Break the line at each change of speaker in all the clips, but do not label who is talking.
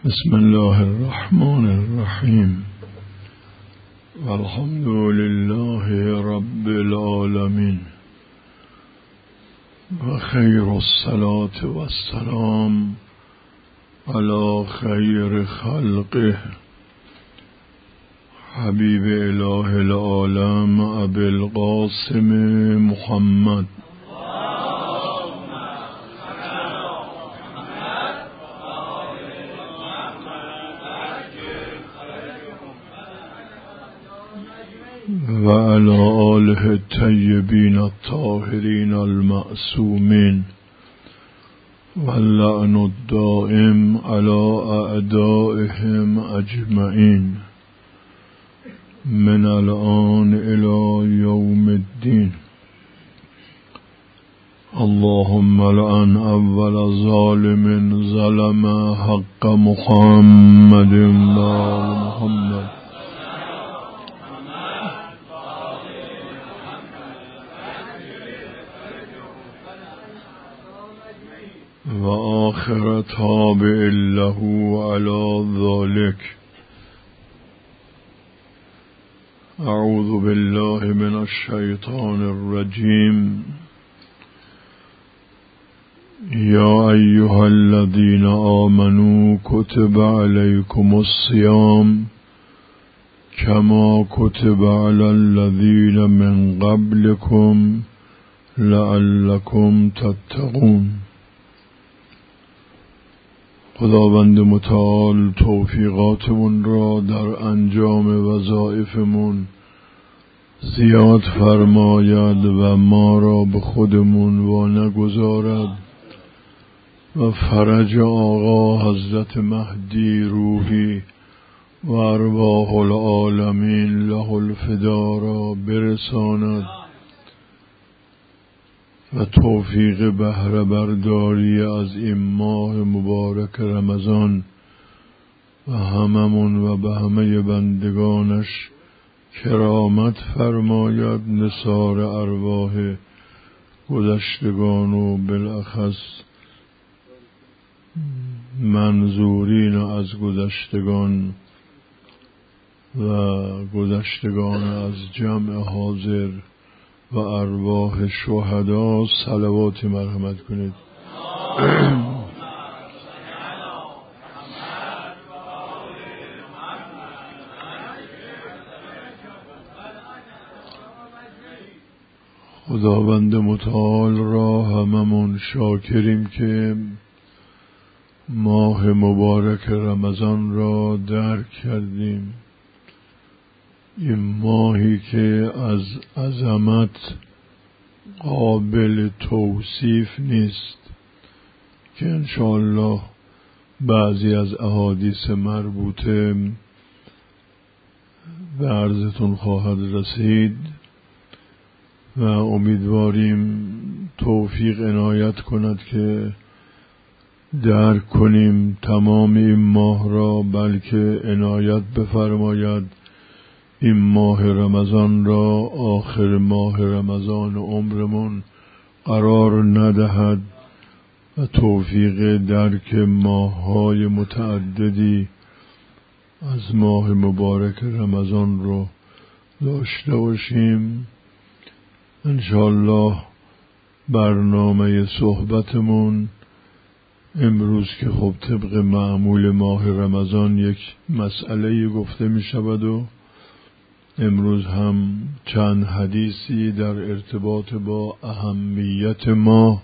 بسم الله الرحمن الرحیم والحمد لله رب العالمین و خیر الصلاة والسلام علی خیر خلقه حبیب اله العالم ابی القاسم محمد و علی آله الطیبین الطاهرین المعصومین واللعن الدائم علی اعدائهم اجمعین من الآن الی یوم الدین. اللهم لعن اول ظالم ظلم حق محمد و آل محمد و آخر تابع له علی ذلك. اعوذ بالله من الشیطان الرجیم. یا ایها الذین آمنوا کتب علیکم الصیام کما کتب علی الذین من قبلکم لعلکم تتقون. خداوند متعال توفیقاتمون را در انجام وظایفمون زیاد فرماید و ما را به خودمون وا نگذارد و فرج آقا حضرت مهدی روحی و ارواح العالمین له الفدا را برساند و توفیق بهره برداری از این ماه مبارک رمضان و هممون و به همه بندگانش کرامت فرماید. نثار ارواح گذشتگان و بالاخص منظورین از گذشتگان و گذشتگان از جمع حاضر و ارواح شهدا صلوات مرحمت کنید. خداوند متعال را هممون شاکریم که ماه مبارک رمضان را درک کردیم. این ماهی که از عظمت قابل توصیف نیست که انشاءالله بعضی از احادیث مربوطه به عرضتون خواهد رسید و امیدواریم توفیق عنایت کند که درک کنیم تمام این ماه را، بلکه عنایت بفرماید این ماه رمضان را آخر ماه رمضان عمرمون قرار ندهد و توفیق درک ماه‌های متعددی از ماه مبارک رمضان رو داشته باشیم. انشاءالله برنامه صحبتمون امروز که خب طبق معمول ماه رمضان یک مسئله گفته می شود و امروز هم چند حدیثی در ارتباط با اهمیت ماه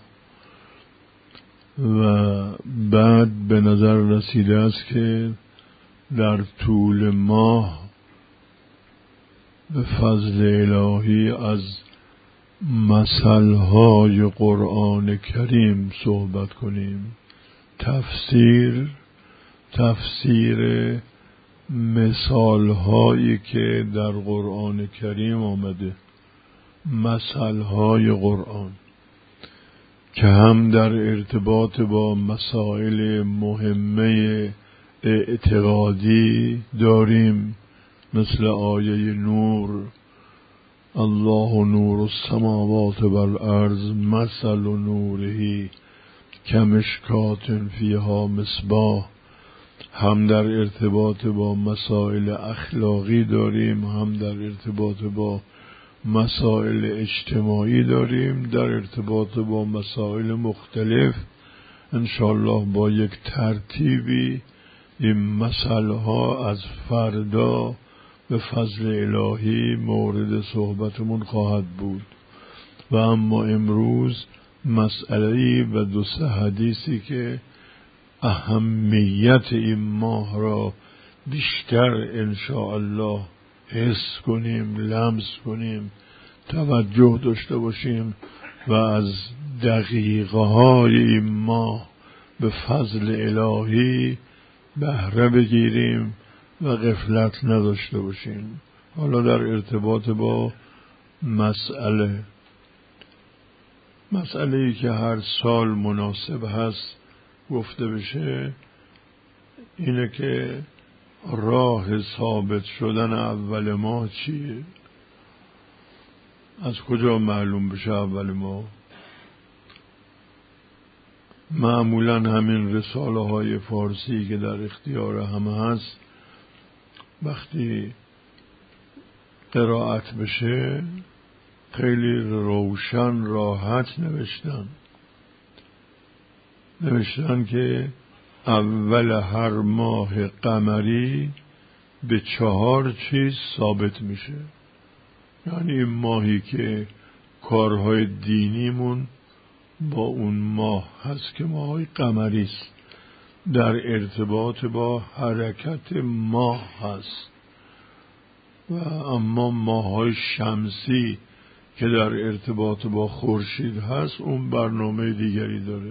و بعد به نظر رسیده است که در طول ماه به فضل الهی از مثلهای قرآن کریم صحبت کنیم. تفسیر مثالهایی که در قرآن کریم آمده، مثلهای قرآن که هم در ارتباط با مسائل مهمه اعتقادی داریم، مثل آیه نور، الله نور السماوات والارض مثل نوره کمشکات فیها مصباح، هم در ارتباط با مسائل اخلاقی داریم، هم در ارتباط با مسائل اجتماعی داریم، در ارتباط با مسائل مختلف انشاءالله با یک ترتیبی این مسئله ها از فردا به فضل الهی مورد صحبتمون خواهد بود. و اما امروز مسئله‌ای و 2 حدیثی که اهمیت این ماه را بیشتر انشاءالله حس کنیم، لمس کنیم، توجه داشته باشیم و از دقیقه های این ماه به فضل الهی بهره بگیریم و غفلت نداشته باشیم. حالا در ارتباط با مسئله‌ای که هر سال مناسب هست گفته بشه اینه که راه ثابت شدن اول ماه چیه؟ از کجا معلوم بشه اول ماه؟ معمولا همین رساله های فارسی که در اختیار همه هست وقتی قرائت بشه خیلی روشن راحت نوشتن که اول هر ماه قمری به 4 چیز ثابت میشه. یعنی این ماهی که کارهای دینیمون با اون ماه هست که ماهی قمری است، در ارتباط با حرکت ماه هست. و اما ماه‌های شمسی که در ارتباط با خورشید هست اون برنامه دیگری داره.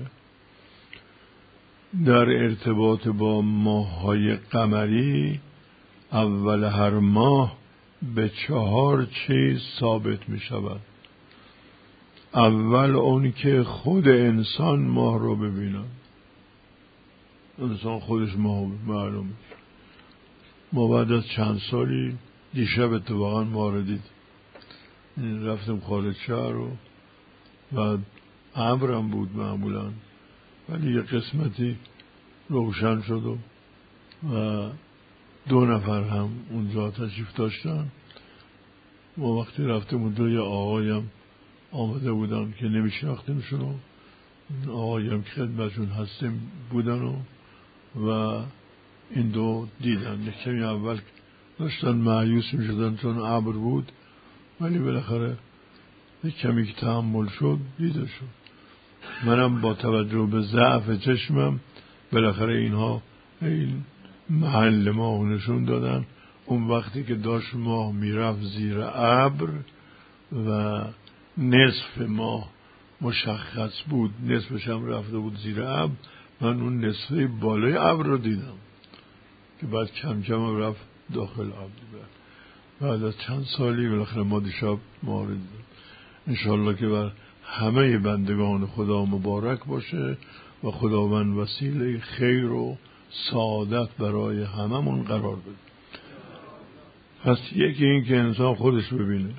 در ارتباط با ماه‌های قمری اول هر ماه به 4 چیز ثابت می شود. اول اون که خود انسان ماه رو ببینن، انسان خودش ماه معلومه. ما بعد از چند سالی دیشب اتفاقا ما رو دید، رفتم خارج شهر و ابرم بود معمولا، ولی یه قسمتی روشن شد و 2 نفر هم اونجا تشریف داشتن. ما وقتی رفتیم اونجا یه آقایم آمده بودن که نمیشناختیمشون، آقایم که خدمتشون هستیم بودن و این 2 دیدن. کمی اول داشتن مایوس میشدن چون ابر بود، ولی بالاخره کمی که تحمل شد دیده شد. منم با توجه به ضعف چشمم بالاخره اینها این محل ماه نشون دادن. اون وقتی که داشت ماه میرفت زیر ابر و نصف ماه مشخص بود، نصفش هم رفته بود زیر ابر، من اون نصفه بالای ابر رو دیدم که بعد کم کم رفت داخل ابر. بعد از چند سالی بالاخره ما دیشب ماه رو دیدم. انشاءالله که بر همه بندگان خدا مبارک باشه و خداوند وسیله خیر و سعادت برای هممون قرار بده. پس یکی این که انسان خودش ببینه،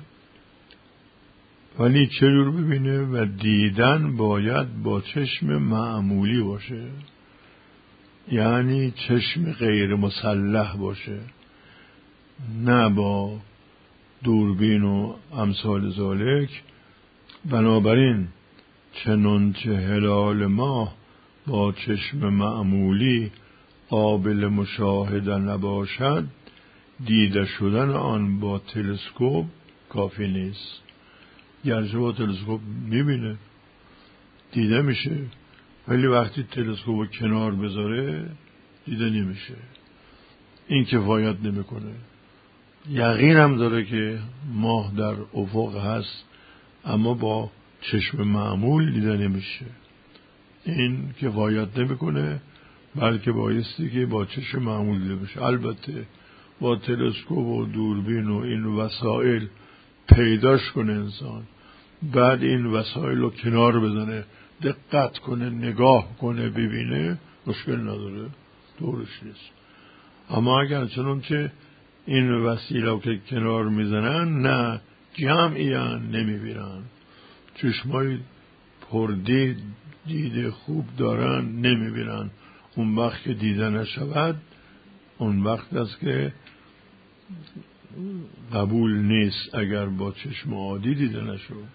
ولی چجور ببینه؟ و دیدن باید با چشم معمولی باشه، یعنی چشم غیر مسلح باشه، نه با دوربین و امثال ذالک. بنابراین چنانچه هلال ماه با چشم معمولی قابل مشاهده نباشد، دیده شدن آن با تلسکوپ کافی نیست. گرچه با تلسکوپ میبینه، دیده میشه، ولی وقتی تلسکوپ کنار بذاره دیده نمیشه. این کفایت نمیکنه. یقین هم داره که ماه در افق هست، اما با چشم معمول دیده نمیشه. این کفایت نمیکنه، بلکه بایستی که با چشم معمول دیده بشه. البته با تلسکوپ و دوربین و این وسایل پیداش کنه انسان، بعد این وسایل رو کنار بزنه، دقت کنه، نگاه کنه، ببینه، مشکل نداره، دورش نیست. اما اگر چنانچه این وسیله که کنار میزنن نه جمعیان نمیبینن، چشمای پردید دیده خوب دارن نمیبینن، اون وقت که دیده نشود اون وقت است که قبول نیست اگر با چشم عادی دیده نشود.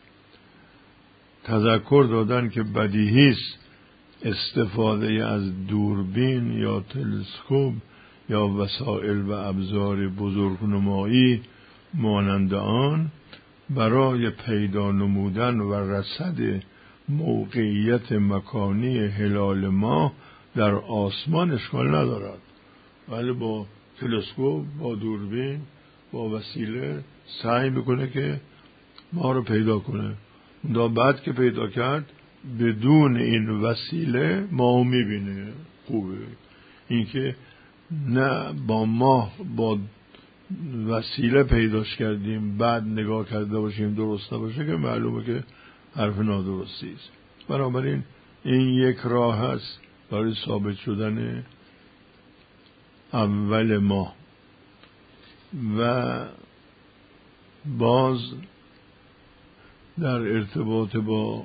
تذکر دادن که بدیهی است استفاده از دوربین یا تلسکوپ یا وسایل و ابزار بزرگنمایی مانند آن برای پیدا نمودن و رصد موقعیت مکانی هلال ماه در آسمان اشکال ندارد، ولی با تلسکوپ، با دوربین، با وسیله سعی میکنه که ما رو پیدا کنه. اوندا بعد که پیدا کرد بدون این وسیله ما میبینه. خوبه اینکه نه با ماه با وسیله پیداش کردیم بعد نگاه کرده باشیم درست نباشه که معلومه که حرف نادرستی است. بنابراین این یک راه هست برای ثابت شدن اول ماه. و باز در ارتباط با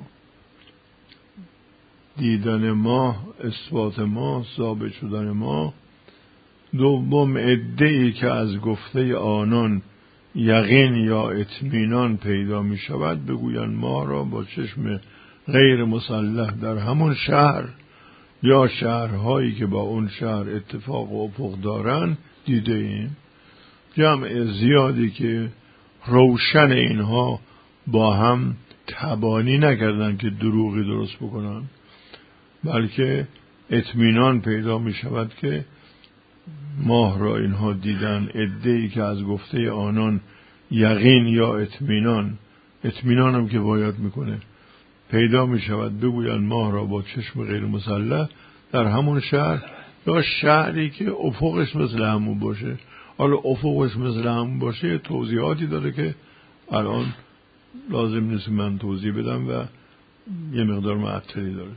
دیدن ماه، اثبات ماه، ثابت شدن ماه، دوم عده‌ای که از گفته آنان یقین یا اطمینان پیدا می شود بگویند ما را با چشم غیر مسلح در همون شهر یا شهرهایی که با اون شهر اتفاق و افق دارن دیده ایم. جمع زیادی که روشن اینها با هم تبانی نکردن که دروغی درست بکنن، بلکه اطمینان پیدا می شود که ماه را اینها دیدن. عده‌ای که از گفته آنان یقین یا اطمینان هم که باید میکنه پیدا می شود بگویند ماه را با چشم غیر مسلح در همون شهر یا شهری که افقش مثل همون باشه. حالا افقش مثل همون باشه توضیحاتی داره که الان لازم نیست من توضیح بدم و یه مقدار معطلی داره.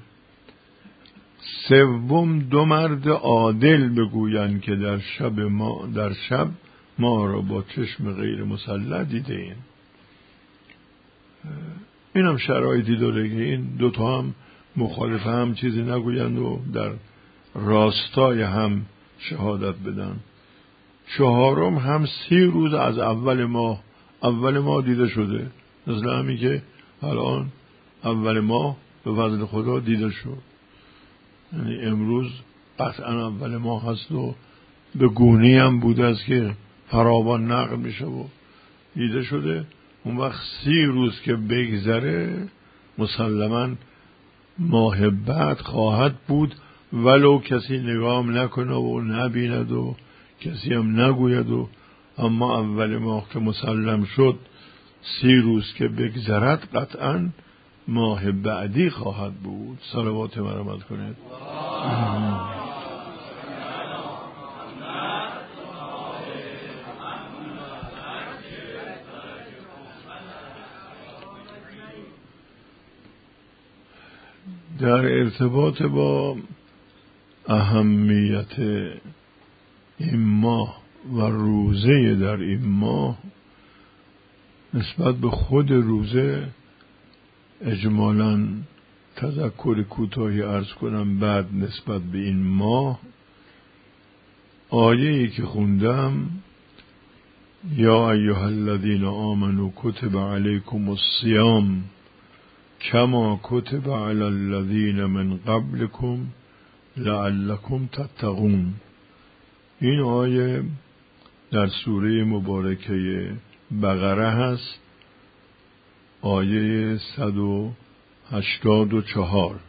سوم دو مرد عادل بگویند که در شب ما را با چشم غیر مسلح دیده ایم. این هم شرایطی داره که این دوتا هم مخالف هم چیزی نگویند و در راستای هم شهادت بدن. چهارم هم 30 روز از اول ماه دیده شده، مثل همی که الان اول ماه به فضل خدا دیده شد. یعنی امروز قطعا اول ماه هست و به گونه‌ای هم بوده است که فراوان نقل میشه و دیده شده. اون وقت 30 روز که بگذره مسلماً ماه بعد خواهد بود، ولو کسی نگاه نکنه و نبیند و کسی هم نگوید و اما اول ماه که مسلم شد 30 روز که بگذرد قطعاً ماه بعدی خواهد بود. صلوات مرحمت کنید. در ارتباط با اهمیت این ماه و روزه در این ماه، نسبت به خود روزه اجمالاً تذکر کوتاهی عرض کنم. بعد نسبت به این ماه آیه‌ای که خوندم یا ایها الذین آمنوا کتب علیکم الصیام کما کتب علی الذین من قبلکم لعلکم تتقون. این آیه در سوره مبارکه بقره هست، آیه 184.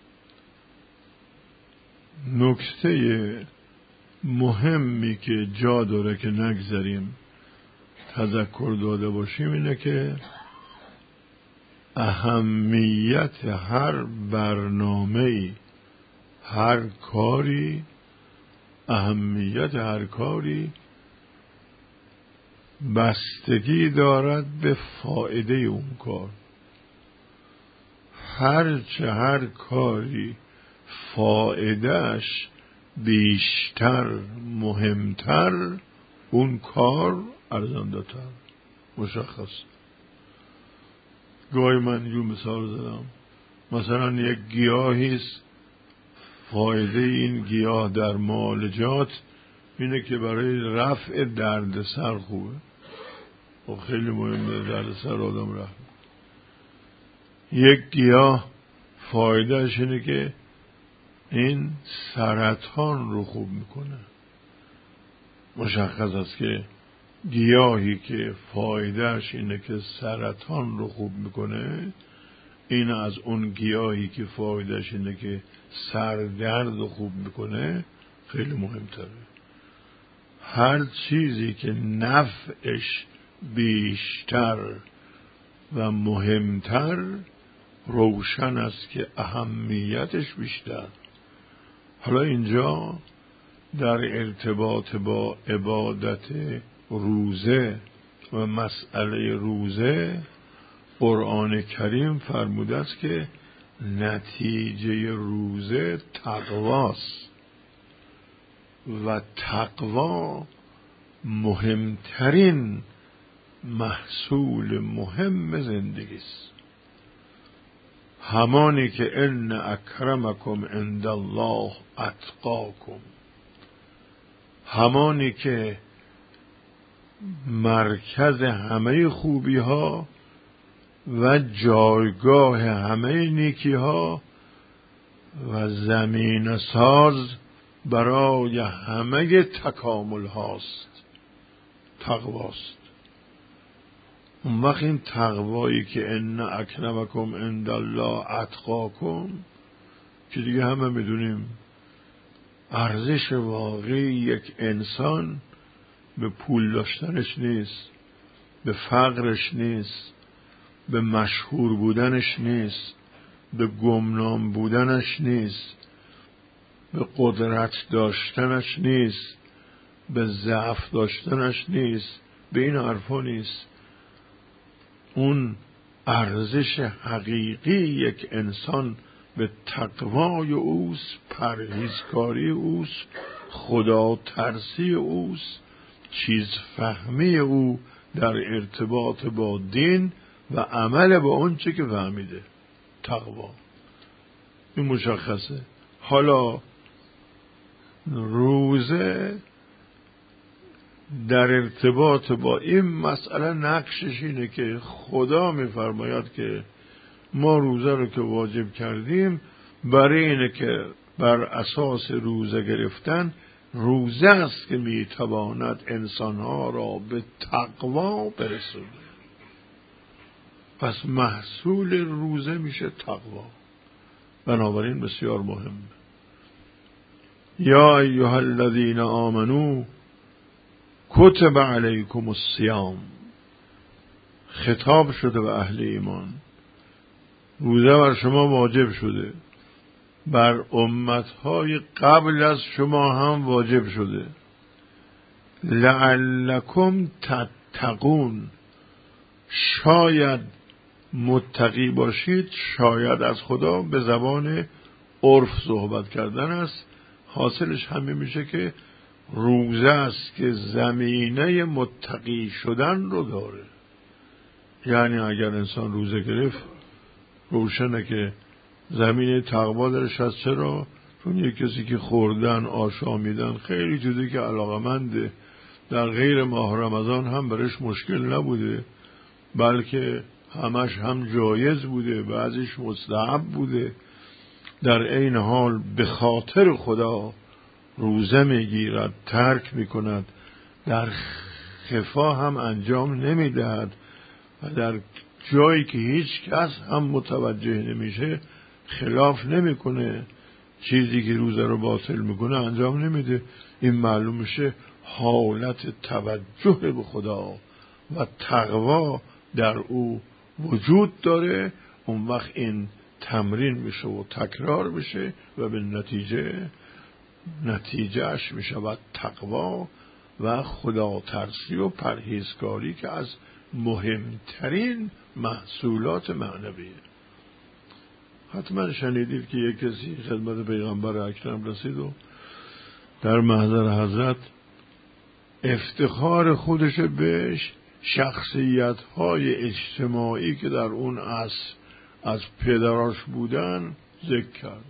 نکته مهمی که جا داره که نگذاریم تذکر داده باشیم اینه که اهمیت هر برنامه‌ای، هر کاری، اهمیت هر کاری بستگی دارد به فایده اون کار. هر کاری فایدهش بیشتر، مهمتر، اون کار ارزنده‌تر. مشخص. گاهی من اینجور مثال زدم، مثلا یک گیاهی است، فایده این گیاه در معالجات اینه که برای رفع دردسر خوبه. و خیلی مهمه دردسر آدم رفع. یک گیاه فایدهش اینه که این سرطان رو خوب میکنه. مشخص است که گیاهی که فایدهش اینه که سرطان رو خوب میکنه، این از اون گیاهی که فایدهش اینه که سردرد رو خوب میکنه خیلی مهمتره. هر چیزی که نفعش بیشتر و مهمتر، روشن است که اهمیتش بیشتر. حالا اینجا در ارتباط با عبادت روزه و مسئله روزه، قرآن کریم فرموده است که نتیجه روزه تقواست و تقوا مهمترین محصول مهم زندگی است. همانی که ان اکرمکم عند الله اتقاکم، همانی که مرکز همه خوبی ها و جایگاه همه نیکی ها و زمین ساز برای همه تکامل هاست، تقواست. اون وقت این تقوایی که ان اکرمکم عند الله اتقاکم، که دیگه همه میدونیم ارزش واقعی یک انسان به پول داشتنش نیست، به فقرش نیست، به مشهور بودنش نیست، به گمنام بودنش نیست، به قدرت داشتنش نیست، به ضعف داشتنش نیست، به این حرفا نیست. اون ارزش حقیقی یک انسان به تقوای اوست، پرهیزکاری اوست، خدا ترسی اوست، چیز فهمی او در ارتباط با دین و عمل با اون چه که فهمیده. تقوا این مشخصه. حالا روزه در ارتباط با این مسئله نقشش اینه که خدا میفرماید که ما روزه رو که واجب کردیم برای اینه که بر اساس روزه گرفتن، روزه است که میتواند انسانها را به تقوا برسونه. پس محصول روزه میشه تقوا. بنابراین بسیار مهم. یا ایها الذین آمنو کتب علیکم الصیام، خطاب شده به اهل ایمان، روزه بر شما واجب شده، بر امتهای قبل از شما هم واجب شده، لعلکم تتقون، شاید متقی باشید. شاید از خدا به زبان عرف صحبت کردن است. حاصلش همین میشه که روزه است که زمینه متقی شدن رو داره. یعنی اگر انسان روزه گرفت، روشنه که زمینه تقوا درش هست. چرا؟ چون یک کسی که خوردن، آشامیدن، خیلی چیزی که علاقمنده در غیر ماه رمضان هم برش مشکل نبوده، بلکه همش هم جایز بوده، بعضیش مستحب بوده، در این حال به خاطر خدا روزه میگیرد، ترک میکند، در خفا هم انجام نمیدهد و در جایی که هیچ کس هم متوجه نمیشه خلاف نمیکنه، چیزی که روزه رو باطل میکنه انجام نمیده. این معلوم میشه حالت توجه به خدا و تقوا در او وجود داره. اون وقت این تمرین میشه و تکرار میشه و به نتیجهش میشه و تقوا و خدا ترسی و پرهیزکاری که از مهمترین محصولات معنویه. حتما شنیدید که یک کسی خدمت پیغمبر اکرم رسید و در محضر حضرت افتخار خودش بهش شخصیت‌های اجتماعی که در اون عصر از پدراش بودن ذکر کرد.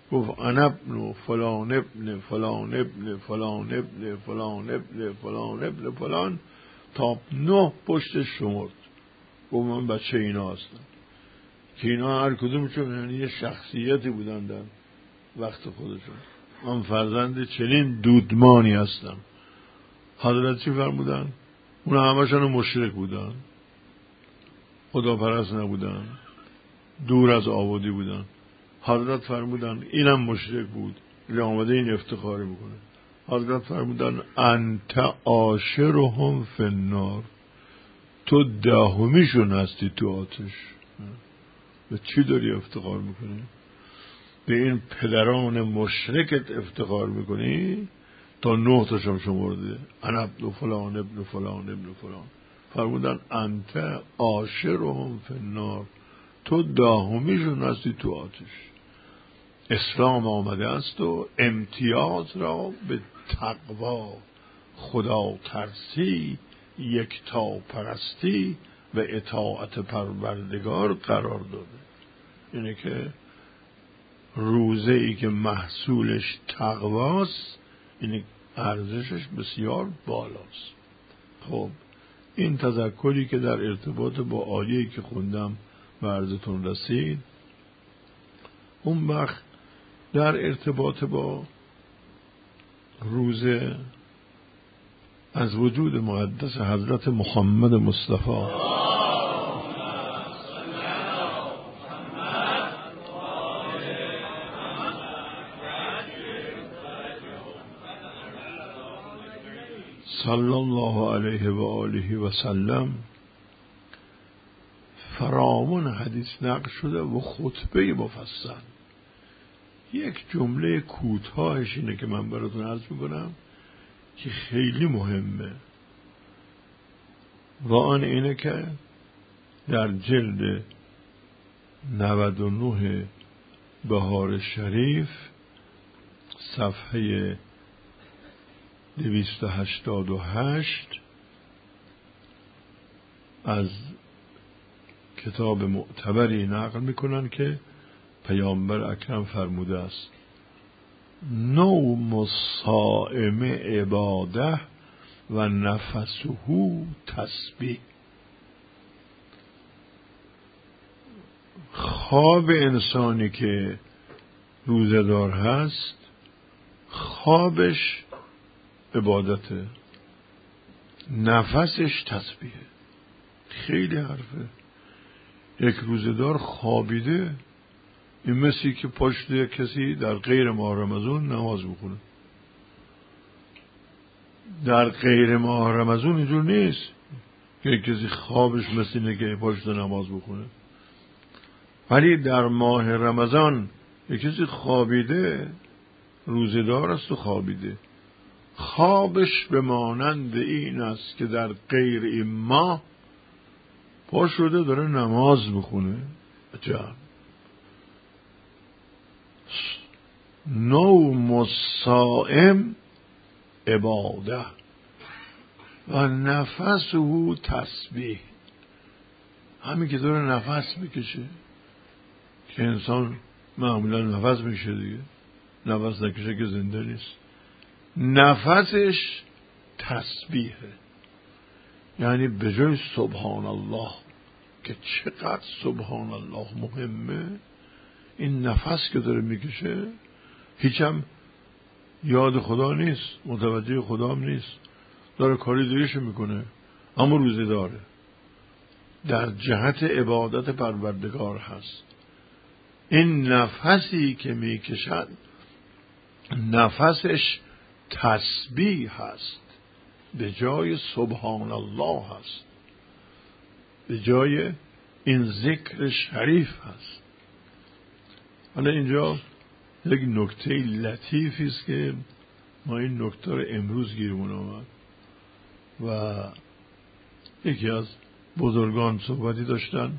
گفت انا ابن فلان ابن فلان ابن فلان ابن فلان ابن فلان ابن فلان تا 9 پشتش شمرد. گفت من بچه اینا هستم، که اینا هر کدومشون یعنی یه شخصیتی بودن در وقت خودشون. من فرزند چنین دودمانی هستم. حضرت چی فرمودن؟ اون همشون مشرک بودن، خداپرست نبودن، دور از آبادی بودن. حضرت فرمودن اینم مشرک بود، ولی آمده این افتخاری میکنه. حضرت فرمودن انت عاشرهم فی النار، تو 10میشون هستی تو آتش. به چی داری افتخار میکنی؟ به این پدران مشرکت افتخار میکنی؟ تا 9 تاشم شمرده، انا ابن فلان ابن فلان ابن فلان. فرمودن انت عاشرهم فی النار، تو 10میشون هستی تو آتش. اسلام آمده است و امتیاز را به تقوا، خدا ترسی، یکتا پرستی و اطاعت پروردگار قرار داده. اینه که روزه ای که محصولش تقواست، این ارزشش بسیار بالاست. خب این تذکری که در ارتباط با آیه‌ای که خوندم به عرضتون رسید، اون وقت در ارتباط با روزه از وجود مقدس حضرت محمد مصطفی صلی الله علیه و آله و سلم فراوان حدیث نقل شده و خطبه مفصل. یک جمله کوتاهش اینه که من براتون عرض میکنم که خیلی مهمه، و آن اینه که در جلد 99 بهار شریف صفحه 288 از کتاب معتبری نقل میکنن که پیامبر اکرم فرموده است نوم الصائم عباده و نفسه تسبیح. خواب انسانی که روزه دار هست، خوابش عبادته، نفسش تسبیحه. خیلی حرفه. یک روزه دار خوابیده، این مثلی که پشت کسی در غیر ماه رمضان نماز بخونه. در غیر ماه رمضان اینجور نیست که کسی خوابش مثل اینه که پشت نماز بخونه، ولی در ماه رمضان یک کسی خوابیده، روزه دار است و خوابیده، خوابش به مانند این است که در غیر این ماه پا شده داره نماز بخونه. عجب. نوم الصائم عباده و نفسه تسبیح. همین که داره نفس میکشه، که انسان معمولا نفس میشه دیگه، نفس نکشه که زنده نیست، نفسش تسبیحه. یعنی به جای سبحان الله که چقدر سبحان الله مهمه، این نفس که داره میکشه هیچم یاد خدا نیست، متوجه خدا هم نیست، داره کاری دیگه‌شو میکنه، اما روزه داره، در جهت عبادت پروردگار هست. این نفسی که میکشد نفسش تسبیح هست، به جای سبحان الله هست، به جای این ذکر شریف هست. حالا اینجا یک نکته لطیفی است که ما این نکته رو امروز گیرمون آمد و یکی از بزرگان صحبتی داشتن،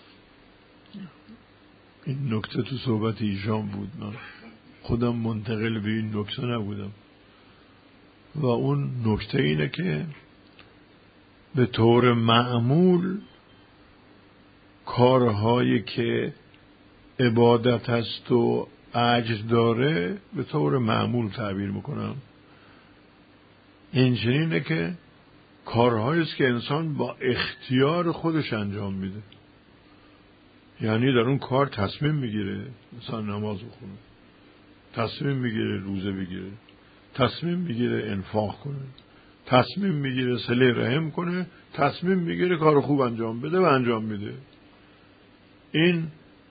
این نکته تو صحبت ایشان بود، من خودم منتقل به این نکته نبودم، و اون نکته اینه که به طور معمول کارهایی که عبادت است و عجز داره به طور معمول تعبیر میکنم، این چنینه که کارهایی است که انسان با اختیار خودش انجام میده. یعنی در اون کار تصمیم میگیره، مثلا نماز بخونه، تصمیم میگیره روزه بگیره، تصمیم میگیره انفاق کنه، تصمیم میگیره صله رحم کنه، تصمیم میگیره کار خوب انجام بده و انجام میده. این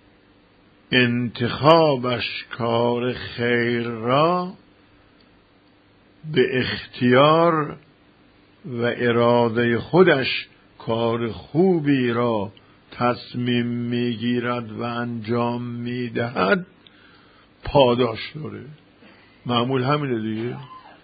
انتخابش کار خیر را به اختیار و اراده خودش کار خوبی را تصمیم میگیرد و انجام میدهد پاداش داره. معمول همینه دیگه.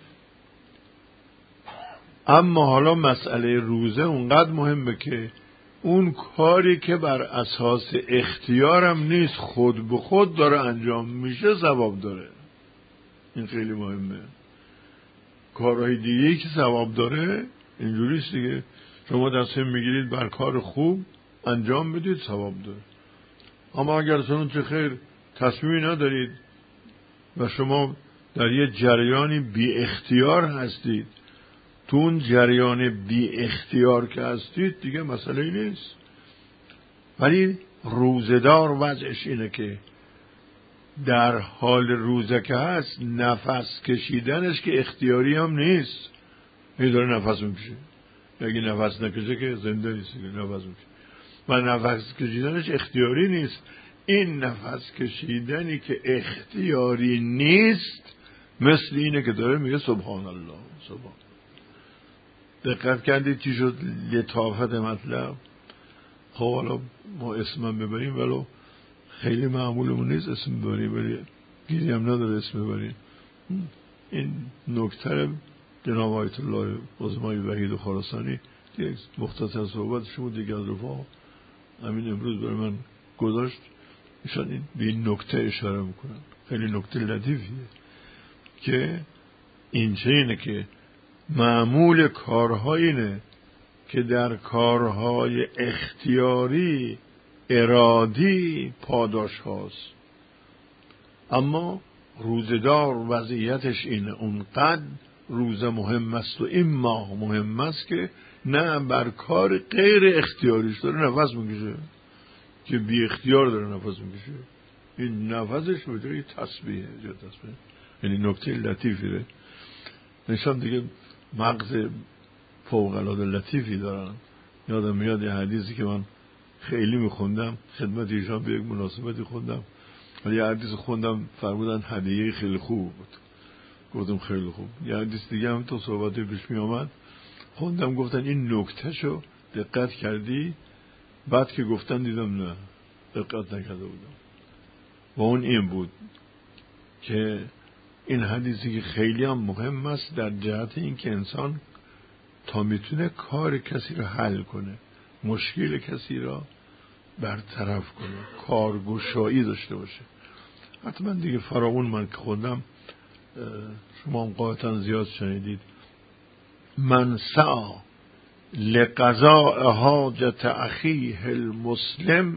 اما حالا مسئله روزه اونقدر مهمه که اون کاری که بر اساس اختیارم نیست، خود به خود داره انجام میشه، ثواب داره. این خیلی مهمه. کارهای دیگه‌ای که ثواب داره اینجوریست دیگه، شما تصمیم میگیرید بر کار خوب انجام بدید، ثواب داره. اما اگر چون چه خیر تصمیمی ندارید و شما در یه جریانی بی اختیار هستید، تو اون جریان بی اختیار که هستید دیگه مسئله نیست. ولی روزدار وضعش اینه که در حال روزه که هست نفس کشیدنش که اختیاری هم نیست، هی داره نفس میکشه. اگه نفس نکشه که زنده نیست، نفس میکشه و نفس کشیدنش اختیاری نیست. این نفس کشیدنی که اختیاری نیست مثل اینه که داره میگه سبحان الله سبحان. دقت کردید چی شد لطافت مطلب؟ خب حالا ما اسمم ببریم ولو خیلی معمولمون نیست اسم ببریم، ولی گیری هم نداره اسم ببریم. این نکته جناب آیت الله عظمای وحید خراسانی یک مختصر صحبت شما دیگه از رفاق همین امروز برای من گذاشت، ایشان به این نکته اشاره میکنن. خیلی نکته لطیفیه که این چه اینه که معمول کارهای اینه که در کارهای اختیاری ارادی پاداش هاست، اما روزدار وضعیتش اینه، اونقدر روزه مهم است و این ماه مهم است که نه بر کار غیر اختیاریش داره نفس میکشه، که بی اختیار داره نفس میکشه. این نفسش به جای تسبیحه، یعنی نکته لطیفیه. نشان دیگه مغز فوق‌العاده لطیفی دارن. یادم میاد یه حدیثی که من خیلی میخوندم خدمت ایشان به یک مناسبتی خوندم، ولی یه حدیث خوندم فرمودن هدیه خیلی خوب بود، گفتم خیلی خوب. یه حدیث دیگه هم تو صحبتی پیش می آمد خوندم، گفتن این نکته شو دقت کردی؟ بعد که گفتن دیدم نه دقت نکرده بودم. و اون این بود که این حدیثی که خیلی هم مهم است در جهت این که انسان تا میتونه کار کسی رو حل کنه، مشکل کسی را برطرف کنه، کارگشایی داشته باشه. حتما دیگه فراغون من که خوندم شما هم قاعدتا زیاد شنیدید، من سعی لقضاء حاجت اخیه المسلم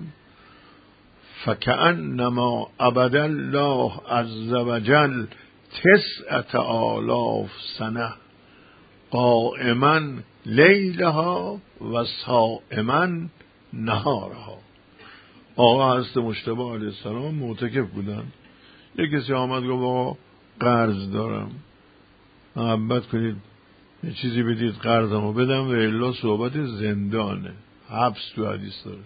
فکأنما عبد الله عز وجل 9,000 سنه قائما لیلها و صائما نهارها. آقا حضرت مجتبی علیه السلام معتکف بودن، یک کسی آمد گفت آقا قرض دارم، محبت کنید یه چیزی بدید قرضمو بدم، و الا صحبت زندانه، حبس تو حدیث داره.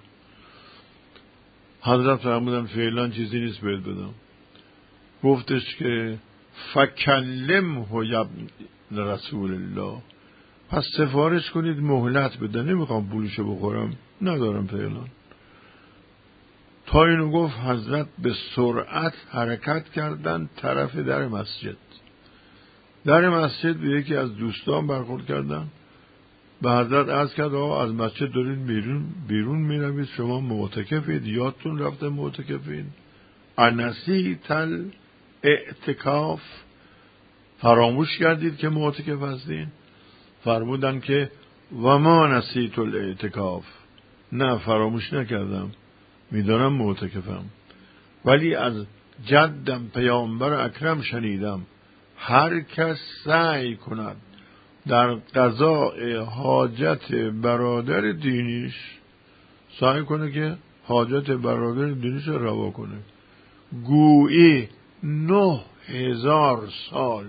حضرت فرمودن فعلا چیزی نیست بهت بدم. گفتش که فکلمه یا رسول الله، پس سفارش کنید مهلت بده، نمیخوام پولشو بخورم، ندارم فعلا. تا اینو گفت حضرت به سرعت حرکت کردن طرف در مسجد. در مسجد به یکی از دوستان برخورد کردن، به حضرت عرض کرد آقا از مسجد دارید بیرون میروید، شما معتکفید، یادتون رفته معتکفین؟ انسیت الاعتکاف، فراموش کردید که معتکف هستین؟ فرمودن که و ما نسیت الاعتکاف، نه فراموش نکردم، میدانم معتکفم، ولی از جدم پیامبر اکرم شنیدم، هر کس سعی کند در قضاء حاجت برادر دینیش، سعی کنه که حاجت برادر دینیش رو روا کنه، گویی 9000 سال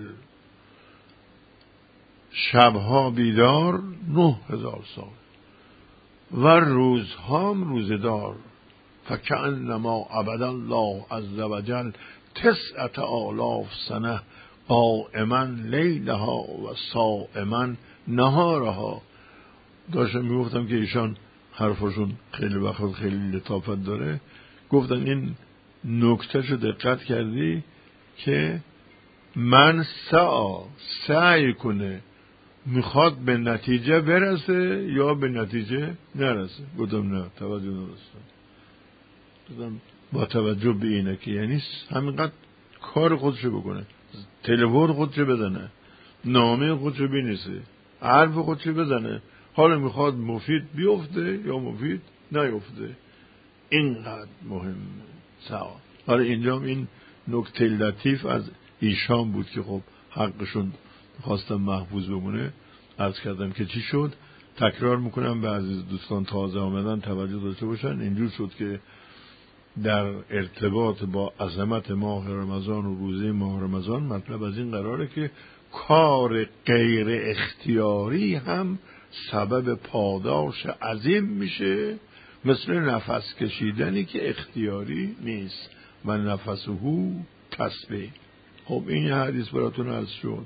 شبها بیدار، 9000 سال و روزهام روزدار، فکأنما عبد الله عز وجل 9000 سنه قائما لیلها و صائما نهارها. داشتم میگفتم که ایشان حرفشون خیلی وقت خیلی لطافت داره. گفتن این نکتهشو دقت کردی که من سعی کنه میخواد به نتیجه برسه یا به نتیجه نرسه. گفتم نه، توجه نداشتم. گفتم با توجه به اینه که یعنی همینقدر کار خودشو بکنه، تلفن خودشو بزنه، نامه خودشو بنویسه، حرف خودشو بزنه، حالا میخواد مفید بیفته یا مفید نیفته، اینقدر مهمه. حالا اینجا این نکته لطیف از ایشان بود که خب حقشون خواستم محفوظ بمونه. عرض کردم که چی شد. تکرار میکنم به عزیز دوستان تازه آمدن توجه داشته باشن. اینجور شد که در ارتباط با عظمت ماه رمضان و روزه ماه رمضان مطلب از این قراره که کار غیر اختیاری هم سبب پاداش عظیم میشه، مثل نفس کشیدنی که اختیاری نیست و نفسه کسبه. خب این حدیث براتون عرض شد.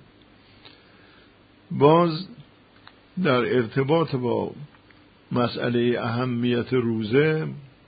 باز در ارتباط با مسئله اهمیت روزه،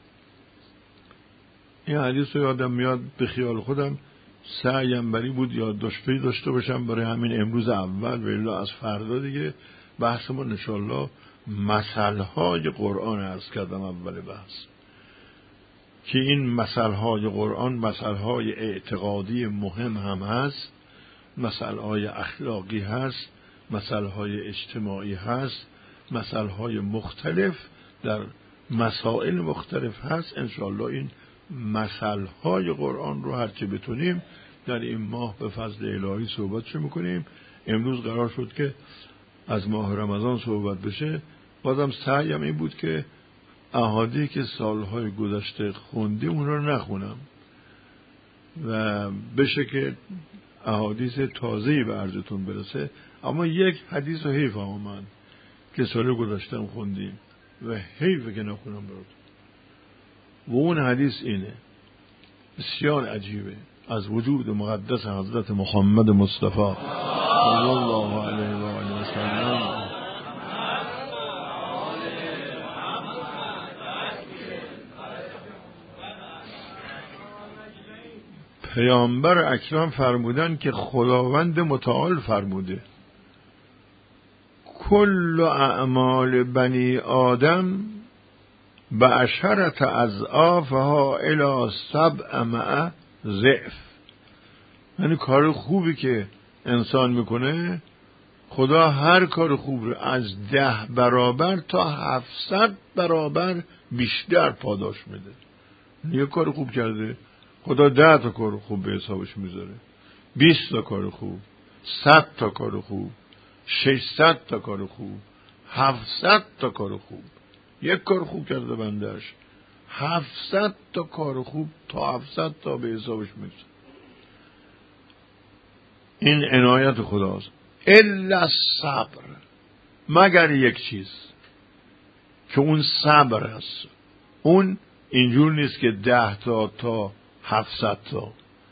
این حدیث رو یادم میاد، به خیال خودم سعیم بری بود یادداشتی داشته باشم برای همین امروز اول و الا از فردا دیگه بحثمون انشالله مثلهای قرآن عرض کردم اول بحث، که این مثلهای قرآن مثلهای اعتقادی مهم هم هست، مثلهای اخلاقی هست، مثلهای اجتماعی هست، مثلهای مختلف در مسائل مختلف هست. انشالله این مثلهای قرآن رو هرچه بتونیم در این ماه به فضل الهی صحبتشو میکنیم. امروز قرار شد که از ماه رمضان صحبت بشه. بازم سعیم این بود که احادیثی که سالهای گذشته خوندیم اون رو نخونم و بشه که احادیث تازه‌ای به عرضتون برسه. اما یک حدیث رو حیف آمد که سال گذشته خوندیم و حیفه که نخونم براتون. و اون حدیث اینه، بسیار عجیبه، از وجود مقدس حضرت محمد مصطفی صلی الله علیه و آله و سلم. پیامبر اکرم فرمودن که خداوند متعال فرموده کل اعمال بنی آدم بعشرت اضعافها الی 700 ضعف. یعنی کار خوبی که انسان میکنه خدا هر کار خوب رو از 10 برابر تا 700 برابر بیشتر پاداش میده. یه کار خوب کرده خدا 10 تا کار خوب به حسابش میذاره، 20 تا کار خوب، 100 تا کار خوب، 600 تا کار خوب، 700 تا کار خوب. یک کار خوب کرده بندهش 700 تا کار خوب تا 700 تا به حسابش میذاره. این عنایت خداست. الا صبر، مگر یک چیز که اون صبر است. اون اینجور نیست که 10 تا 700 تا.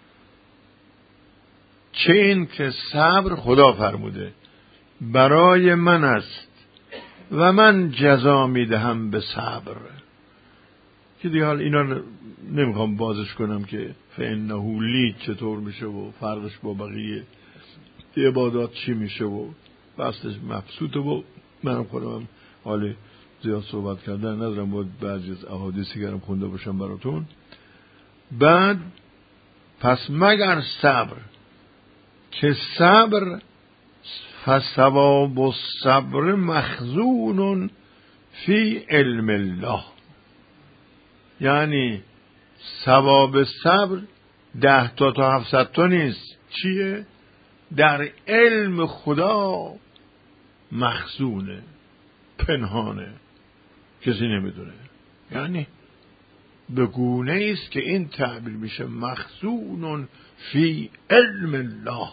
چه این که صبر خدا فرموده برای من است و من جزا میدهم به صبر. که دیگه حال اینا نمیخوام بازش کنم که فانه لی چطور میشه و فرقش با بقیه عبادات چی میشه و بحثش مبسوطه و منم خودم حال زیاد صحبت کردن ندارم، باید بعضی از احادیثی که خونده باشم براتون. بعد پس مگر صبر، که صبر فثواب الصبر مخزون فی علم الله. یعنی ثواب صبر 10 تا 700 تا نیست. چیه؟ در علم خدا مخزونه، پنهانه، کسی نمیدونه. یعنی به گونه است که این تعبیر میشه مخزون فی علم الله.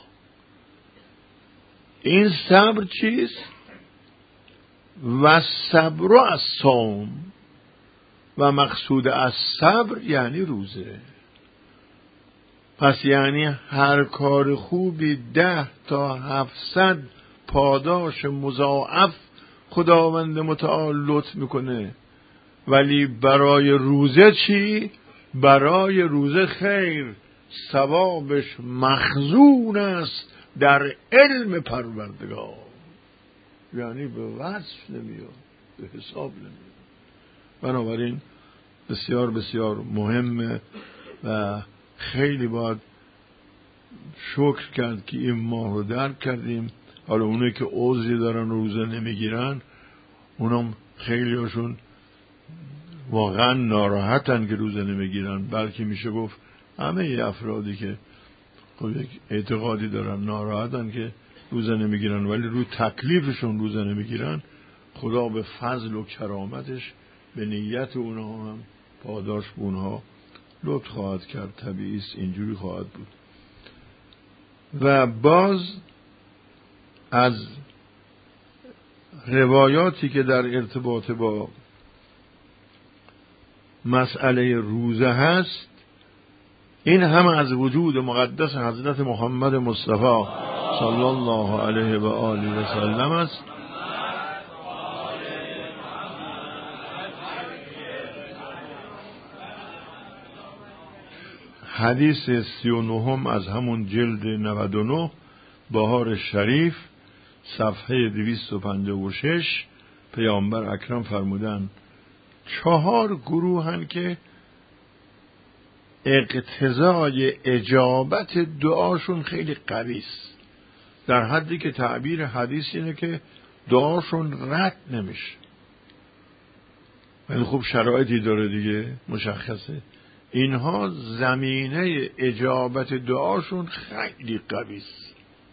این صبر چیست؟ و صبر از صوم، و مقصود از صبر یعنی روزه. پس یعنی هر کار خوبی 10 تا 700 پاداش مضاعف خداوند متعال لطف میکنه، ولی برای روزه چی؟ برای روزه خیر، ثوابش مخزون است در علم پروردگار. یعنی به وصف نمیاد، به حساب نمیاد. بنابراین بسیار بسیار مهمه و خیلی باید شکر کرد که این ماه رو درک کردیم. حالا اونایی که عذری دارن روزه نمیگیرن، اونم خیلی هاشون واقعا ناراحتن که روزه نمیگیرن، بلکه میشه گفت همه افرادی که خب یک اعتقادی دارن ناراحتن که روزه نمیگیرن، ولی رو تکلیفشون روزه نمیگیرن. خدا به فضل و کرامتش به نیت اونها هم پاداش به اونها لطف خواهد کرد. طبیعی است اینجوری خواهد بود. و باز از روایاتی که در ارتباط با مسئله روزه هست، این هم از وجود مقدس حضرت محمد مصطفی صلی الله علیه و آله و سلم است. حدیث 39 از همون جلد 99 بهار شریف صفحه 256 پیامبر اکرم فرمودن 4 گروهن که اقتضای اجابت دعاشون خیلی قوی است، در حدی که تعبیر حدیث اینه که دعاشون رد نمیشه. ولی خب شرایطی داره دیگه، مشخصه. اینها زمینه اجابت دعاشون خیلی قوی است.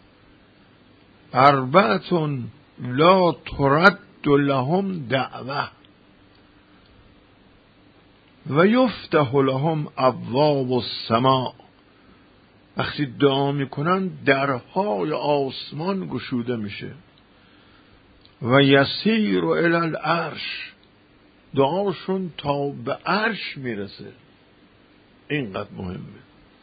4 لا ترد لهم دعوه و یفتح لهم ابواب السماء. وقتی دعا میکنن درهای آسمان گشوده میشه. و یسیر الی العرش، دعاشون تا به عرش میرسه. اینقدر مهمه.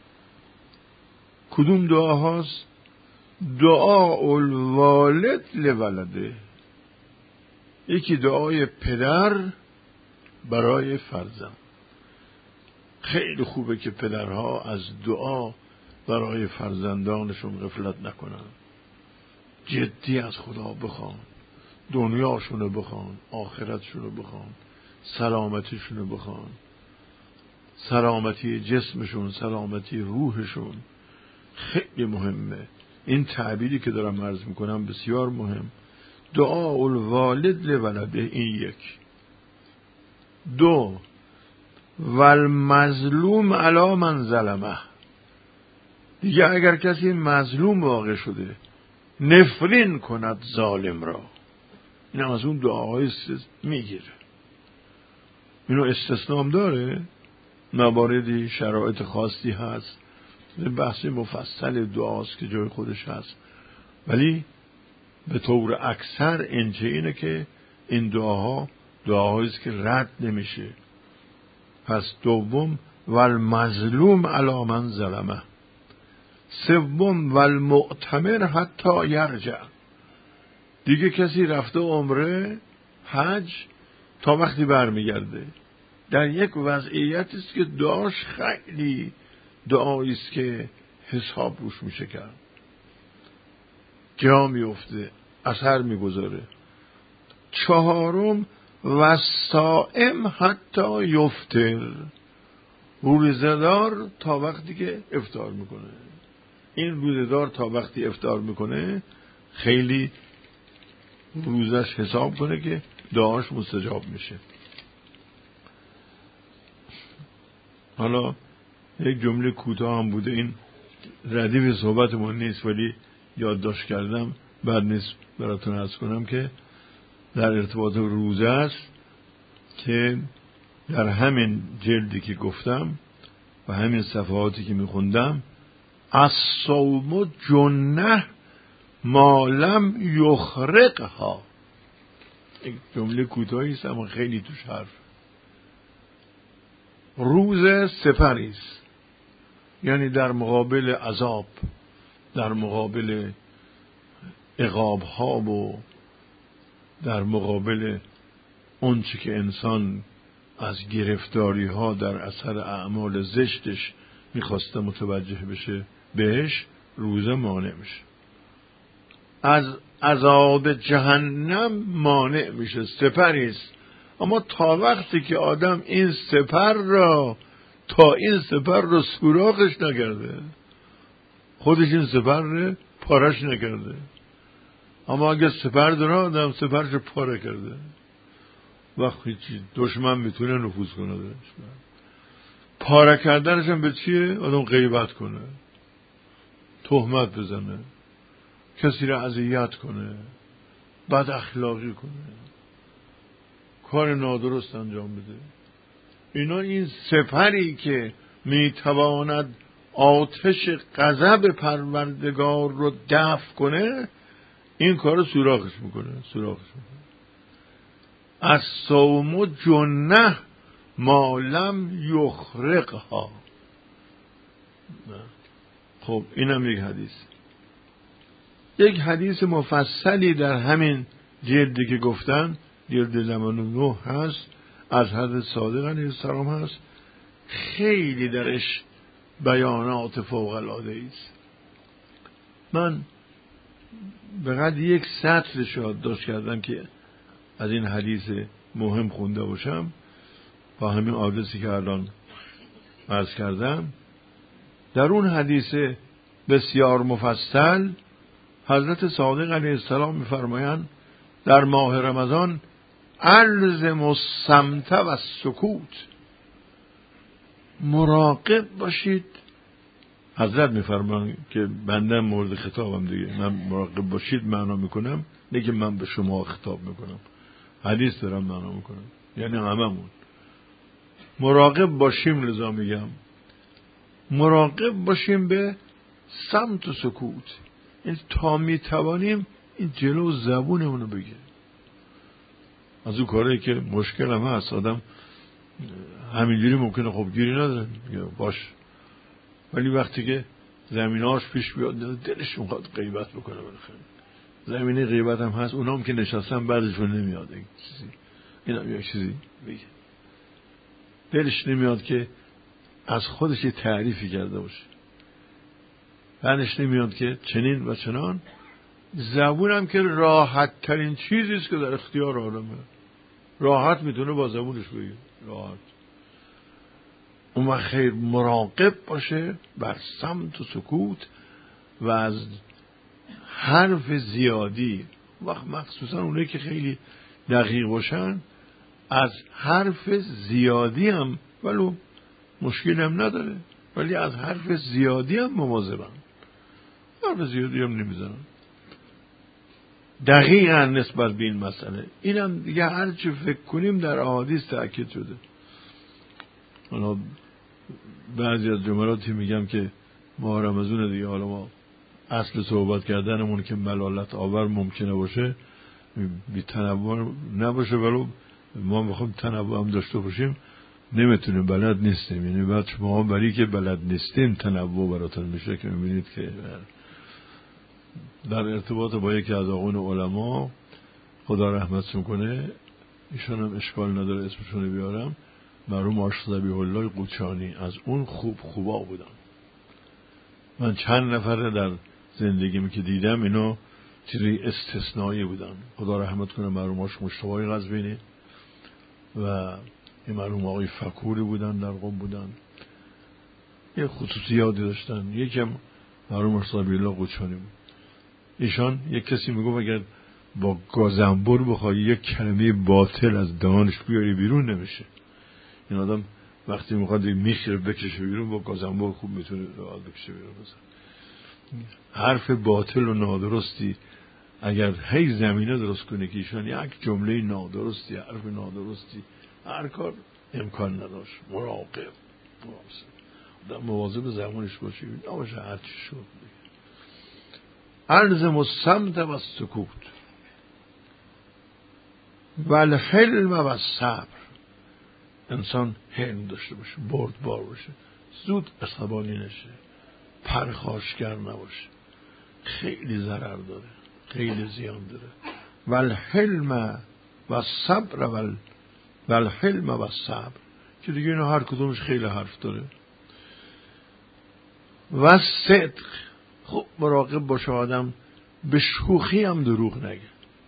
کدوم دعا هاست؟ دعا الوالد لولده. یکی دعای پدر برای فرزند. خیلی خوبه که پدرها از دعا برای فرزندانشون غفلت نکنن، جدی از خدا بخوان، دنیاشونو بخوان، آخرتشونو بخوان، سلامتیشونو بخوان، سلامتی جسمشون، سلامتی روحشون. خیلی مهمه. این تعبیری که دارم عرض میکنم بسیار مهم. دعا الوالد لولده، این 1. 2 والمظلوم علی من ظلمه. دیگه اگر کسی مظلوم واقع شده نفرین کند ظالم را. این از اون دعاهای میگیره. اینو استثنام داره، مواردی شرایط خاصی هست، بحث مفصل دعاست که جای خودش هست، ولی به طور اکثر اینه که این دعاها دعاهاییست که رد نمیشه. پس 2 والمظلوم علی من ظلمه. 3 والمؤتمر حتی یرجع. دیگه کسی رفته عمره حج تا وقتی برمیگرده، در یک وضعیتی است که دعاش خیلی دعایی است که حساب روش میشه کرد، جا میفته، اثر میگذاره. 4 و صائم حتی یفطر. روزه‌دار تا وقتی که افطار میکنه. این روزه‌دار تا وقتی افطار میکنه خیلی روزش حساب کنه که دعاش مستجاب میشه. حالا یک جمله کوتاه هم بوده، این ردیف صحبتمون نیست ولی یادداشت کردم، بعد نیست براتون عرض کنم که در ارتباط روزه است که در همین جلدی که گفتم و همین صفحاتی که میخوندم، الصوم جنه ما لم یخرقها. یک جمله کوتاهی است اما خیلی توش حرف. روزه سپری است، یعنی در مقابل عذاب، در مقابل عقاب‌ها و در مقابل اون چی که انسان از گرفتاری‌ها در اثر اعمال زشتش میخواسته متوجه بشه بهش، روزه مانع میشه. از عذاب جهنم مانع میشه، سپری است. اما تا وقتی که آدم این سپر را سوراخش نکرده، خودش این سپر رو پارش نکرده. اما اگه سپر داره آدم سپرش پاره کرده، وقتی دشمن میتونه نفوذ کنه درش. پاره کردنش هم به چیه؟ آدم غیبت کنه، تهمت بزنه، کسی را اذیت کنه، بد اخلاقی کنه، کار نادرست انجام بده. اینا این سپری که میتواند آتش غضب پروردگار رو دفع کنه، این کار سوراخش میکنه. الصوم جنه ما لم یخرقها. خب اینم یک حدیث. یک حدیث مفصلی در همین جلدی که گفتن، جلد 99 هست، از حضرت صادق علیه السلام هست. خیلی درش بیانات فوق العاده است. من فقط یک سطرش یادداشت کردم که از این حدیث مهم خونده باشم، با همین آدرسی که الان عرض کردم. در اون حدیث بسیار مفصل حضرت صادق علیه السلام می‌فرمایند در ماه رمضان الزم الصمت و السکوت، مراقب باشید. حضرت می‌فرمایند که بنده مورد خطابم دیگه، من مراقب باشید معنا میکنم، نه که من به شما خطاب میکنم، حدیث دارم معنا میکنم، یعنی هممون مراقب باشیم. لذا میگم مراقب باشیم به صمت و سکوت، این تا میتوانیم این جلو زبونمونو بگیریم. از اون کاری که مشکل هم هست، آدم همینجوری ممکنه خب گیری نداره باش، ولی وقتی که زمینهاش پیش بیاد دلش میخواد غیبت بکنه. زمینه غیبت هم هست، اونا هم که نشستن بعدشون نمیاد این هم یک چیزی بگه، دلش نمیاد که از خودش تعریفی کرده باشه، بعدش نمیاد که چنین و چنان. زبون هم که راحت ترین چیزیست که در اختیار آدمه، راحت میتونه با زبونش بگه، راحت. اون خیر مراقب باشه بر صمت و سکوت و از حرف زیادی، وقت مخصوصا اونایی که خیلی دقیق باشن، از حرف زیادی هم ولو مشکل هم نداره، ولی از حرف زیادی هم مواظبن، حرف زیادی هم نمیزنن دقیقا نسبت به این مسئله. اینم دیگه هر چی فکر کنیم در احادیث تأکید شده. حالا بعضی از جملاتی میگم که ما رمضان دیگه، حالا ما اصل صحبت کردنمون که ملالت آور ممکنه باشه، بی تنوع نباشه، ولی ما میخوام تنوع هم داشته باشیم، نمیتونیم، بلد نیستیم. یعنی بعد شما برای که بلد نیستیم تنوع براتون میشه که میبینید که در ارتباط با یکی از آقایون علما، خدا رحمت کنه، ایشان هم اشکال نداره اسمشون بیارم، مرحوم آشق ذبیح الله قوچانی، از اون خوبا بودن. من چند نفر در زندگیم که دیدم اینا چیزی استثنایی بودن. خدا رحمت کنه مرحوم آشق مشتبه قزوینی و این مرحوم آقای فکوری بودن، در قم بودن، یه خصوصیاتی داشتن. یکم مرحوم آشق ذبیح الله قوچانی بود. ایشان یک کسی میگو اگر با گازنبر بخوای یک کلمه باطل از دهانش بیاری بیرون نمیشه. این آدم وقتی میخواد میخره بکشه بیرون با گازنبور خوب میتونه راحت بکشه بیرون. حرف باطل و نادرستی اگر هی زمینه درست کنه که ایشان یک جمله نادرستی، حرف نادرستی، هر کار امکان نداشت. مراقب مواظب زمانش باشی، نباشه هر چی شد. الزم الصمت و السکوت و الحلم و الصبر. انسان حلم داشته باشه، بردبار باشه، زود عصبانی نشه، پرخاشگر نباشه، خیلی ضرر داره، خیلی زیان داره. و الحلم و الصبر و الحلم و الصبر که دیگه اینا هر کدومش خیلی حرف داره. و صدق، خب مراقب باشه آدم به شوخی هم دروغ نگه.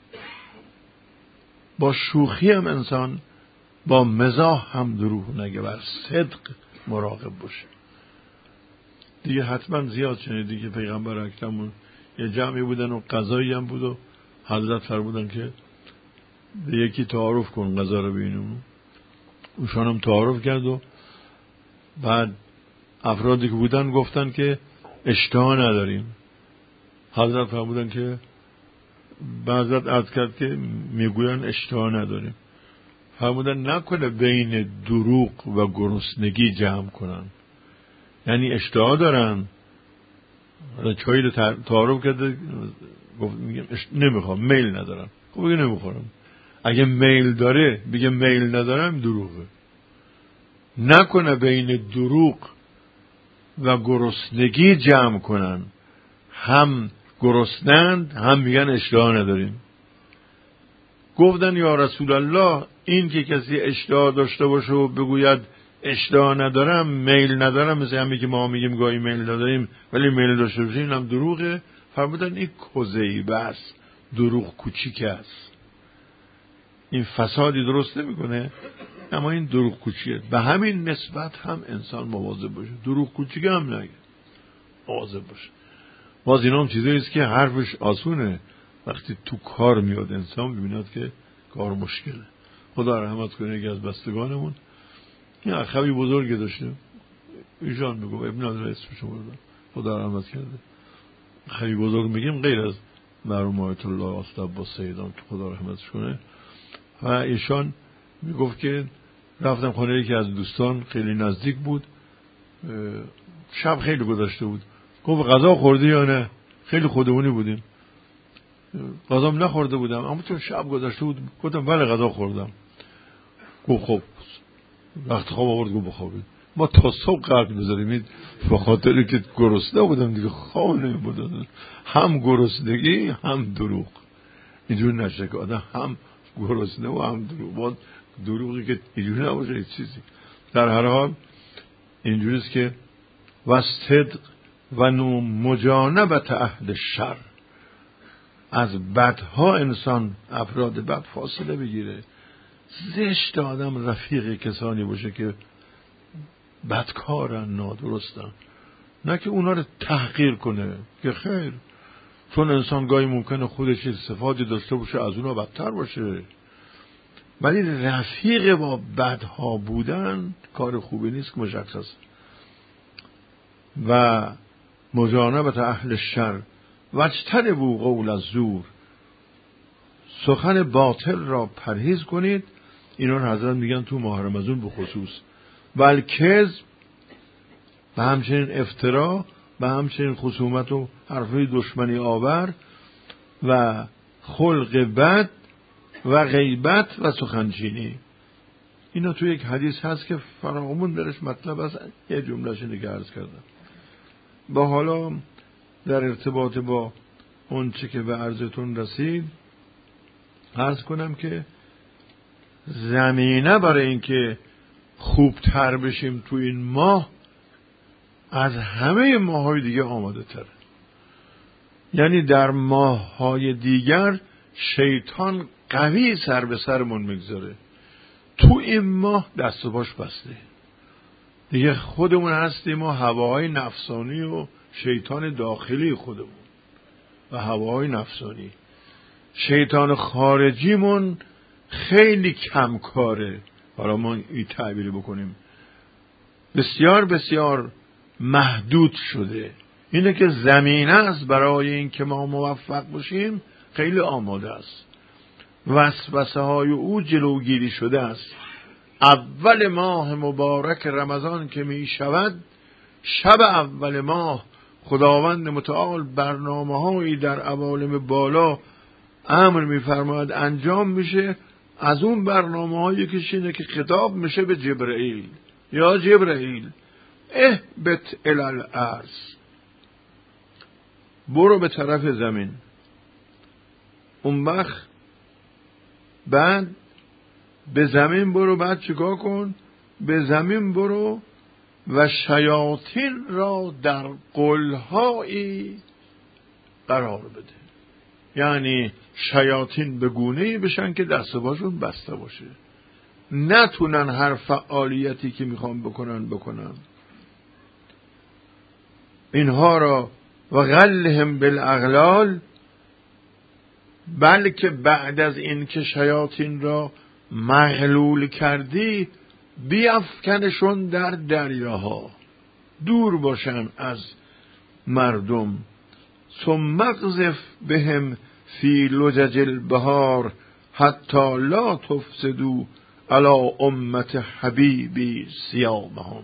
با شوخی هم انسان با مزاح هم دروغ نگه، بر صدق مراقب باشه. دیگه حتما زیاد شنیدی که پیغمبر اکرم یه جمعی بودن و غذایی هم بود و حضرت فرمودن که به یکی تعارف کن غذا رو بینیم. اوشان هم تعارف کرد و بعد افرادی که بودن گفتن که اشتها نداریم. حضرت فرمودن که بعضت عرض کرد که میگوین اشتها نداریم. فرمودن نکنه بین دروغ و گرسنگی جمع کنن، یعنی اشتها دارن، چایی رو تعارف کرده گفت میگم نمیخوام، میل ندارم. خب بگه نمیخورم. اگه میل داره بگه میل ندارم، دروغه. نکنه بین دروغ و گرسنگی جمع کنن، هم گرسنند هم میگن اشتها نداریم. گفتن یا رسول الله این که کسی اشتها داشته باشه و بگوید اشتها ندارم، میل ندارم، مثل همین که ما میگیم گاهی میل نداریم ولی میل داشته باشیم، هم دروغه. فرمودن این کذهی بس، دروغ کوچیک است، این فسادی درست نمیکنه، اما این دروغ کوچیکه. به همین نسبت هم انسان مواظب باشه، دروغ کوچیک هم نگه، مواظب باشه. باز اینا هم چیزایی است که حرفش آسونه، وقتی تو کار میاد انسان ببیند که کار مشکله. خدا رحمت کنه یکی از بستگانمون یه اخوی بزرگی داشته، ایشان میگم ابن عادل اسمشو بردم، خدا رحمت کرده. اخوی بزرگ میگیم غیر از مرحوم آیت الله عباس سیدان که خدا رحمتش کنه. و ایشان میگفت که رفتم خانه یکی از دوستان خیلی نزدیک بود، شب خیلی گذشته بود. گفت غذا خوردی یا نه؟ خیلی خودمونی بودیم، غذام نخورده بودم اما چون شب گذشته بود. گفتم بله غذا خوردم. گفت خب وقت خواب آورد، گفت بخوابید. ما تا صبح قرق بذاریم به خاطری که گرسنه بودم دیگه، خواب نمی‌بردم. هم گرسنگی هم دروغ، اینجور نشه که آدم هم گرسنه و هم دروغ. با دروغی که اینجوری نباشه هیچ چیزی. در هر حال اینجوریست که و صدق و مجانبت اهل شر، از بدها انسان افراد بد فاصله بگیره. زشت آدم رفیق کسانی باشه که بدکارن، نادرستن، نه که اونا رو تحقیر کنه که خیر، چون انسان گاهی ممکنه خودش صفاتی داشته باشه از اونا بدتر باشه، ولی رفیق با بدها بودن کار خوبی نیست که مشخص. و مجانبت اهل شر و اجتنبوا قول الزور، سخن باطل را پرهیز کنید. اینا رو حضرت میگن تو ماه رمضان به خصوص. و الکذب، و همچنین افترا، و همچنین خصومت و حرفی دشمنی آور، و خلق بد و غیبت و سخنچینی. اینا تو یک حدیث هست که فراغمون درش مطلب هست، یه جملهش نگه عرض کردم. با حالا در ارتباط با اون چه که به عرضتون رسید عرض کنم که زمینه برای اینکه خوبتر بشیم تو این ماه از همه ماه‌های دیگه آماده تره. یعنی در ماه‌های دیگر شیطان قوی سر به سرمون میگذاره، تو این ماه دست و پاش بسته دیگه. خودمون هستیم و هواهای نفسانی و شیطان داخلی خودمون و هواهای نفسانی. شیطان خارجیمون خیلی کم کاره، حالا ما این تعبیری بکنیم، بسیار بسیار محدود شده. اینه که زمینه است برای این که ما موفق باشیم خیلی آماده است. وسوسه های او جلوگیری شده است. اول ماه مبارک رمضان که می شود، شب اول ماه خداوند متعال برنامه هایی در عوالم بالا امر می فرماید انجام میشه. از اون برنامه هایی که شینه که خطاب میشه به جبرئیل، یا جبرئیل اهبط الی الارض، برو به طرف زمین. اون وقت بعد به زمین برو، بعد چیکار کن؟ به زمین برو و شیاطین را در قلهایی قرار بده. یعنی شیاطین به گونه‌ای بشن که دست باشون بسته باشه، نتونن هر فعالیتی که میخوان بکنن. اینها را و غلهم بالاغلال، بلکه بعد از این که شیاطین را مغلول کردی بیفکنشون در دریاها، دور باشن از مردم. ثم اقذف بهم فی لجج البحار حتی لا تفسدوا علی امت حبیبی صیامهم.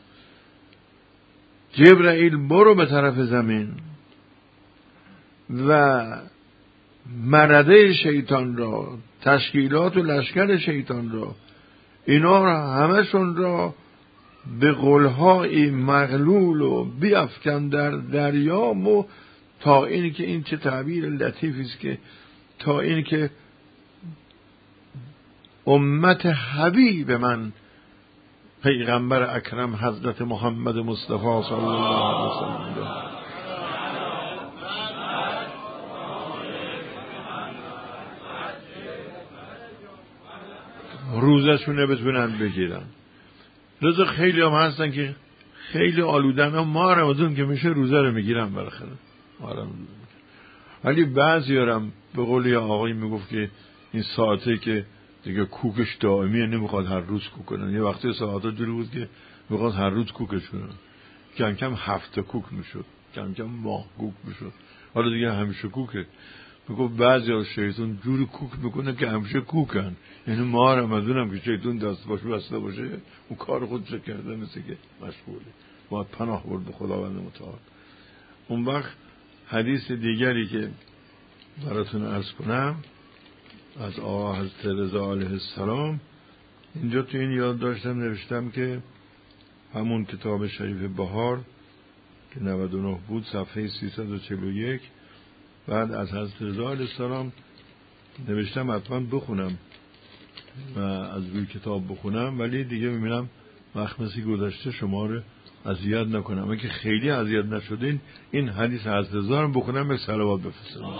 جبرائیل برو به طرف زمین و مرده شیطان را، تشکیلات و لشکر شیطان را، اینا را همشون را به قلهای مغلول و بیفکن در دریام، تا این که این چه تعبیر لطیفی است که تا این که امت حبیب من پیغمبر اکرم حضرت محمد مصطفی صلی الله علیه وسلم روزشونه بتونن بگیرن. روز خیلی هم هستن که خیلی آلودن، هم ما رمضان که میشه روزه رو میگیرن بالاخره. ولی بعضی هم به قول یه آقایی میگفت که این ساعته که دیگه کوکش دائمیه، نمیخواد هر روز کوک کنن. یه وقتی ساعتا جوری بود که میخواد هر روز کوکش کنن، کم کم هفته کوک میشد، کم کم ماه کوک میشد، حالا دیگه همیشه کوکه. میگفت بعضی از شیطان جوری کوک میکنه که همیشه کوکن. یعنی ما رمضان هم که شیطان دست باشه بسته باشه، اون کار خودش کرده مثل که مشغوله. باید پناه برد به خداوند متعال. اون وقت حدیث دیگری که براتون عرض کنم از آقا حضرت رضا علیه السلام، اینجا تو این یاد داشتم نوشتم که همون کتاب شریف بهار که 99 بود صفحه 341 بعد از حضرت رضا علیه السلام نوشتم حتما بخونم و از روی کتاب بخونم، ولی دیگه میبینم وقت مثل گذشته شما رو اذیت نکنم. اگه خیلی اذیت نشدین این حدیث حضرت رضا رو بخونم، یک صلوات بفرستم.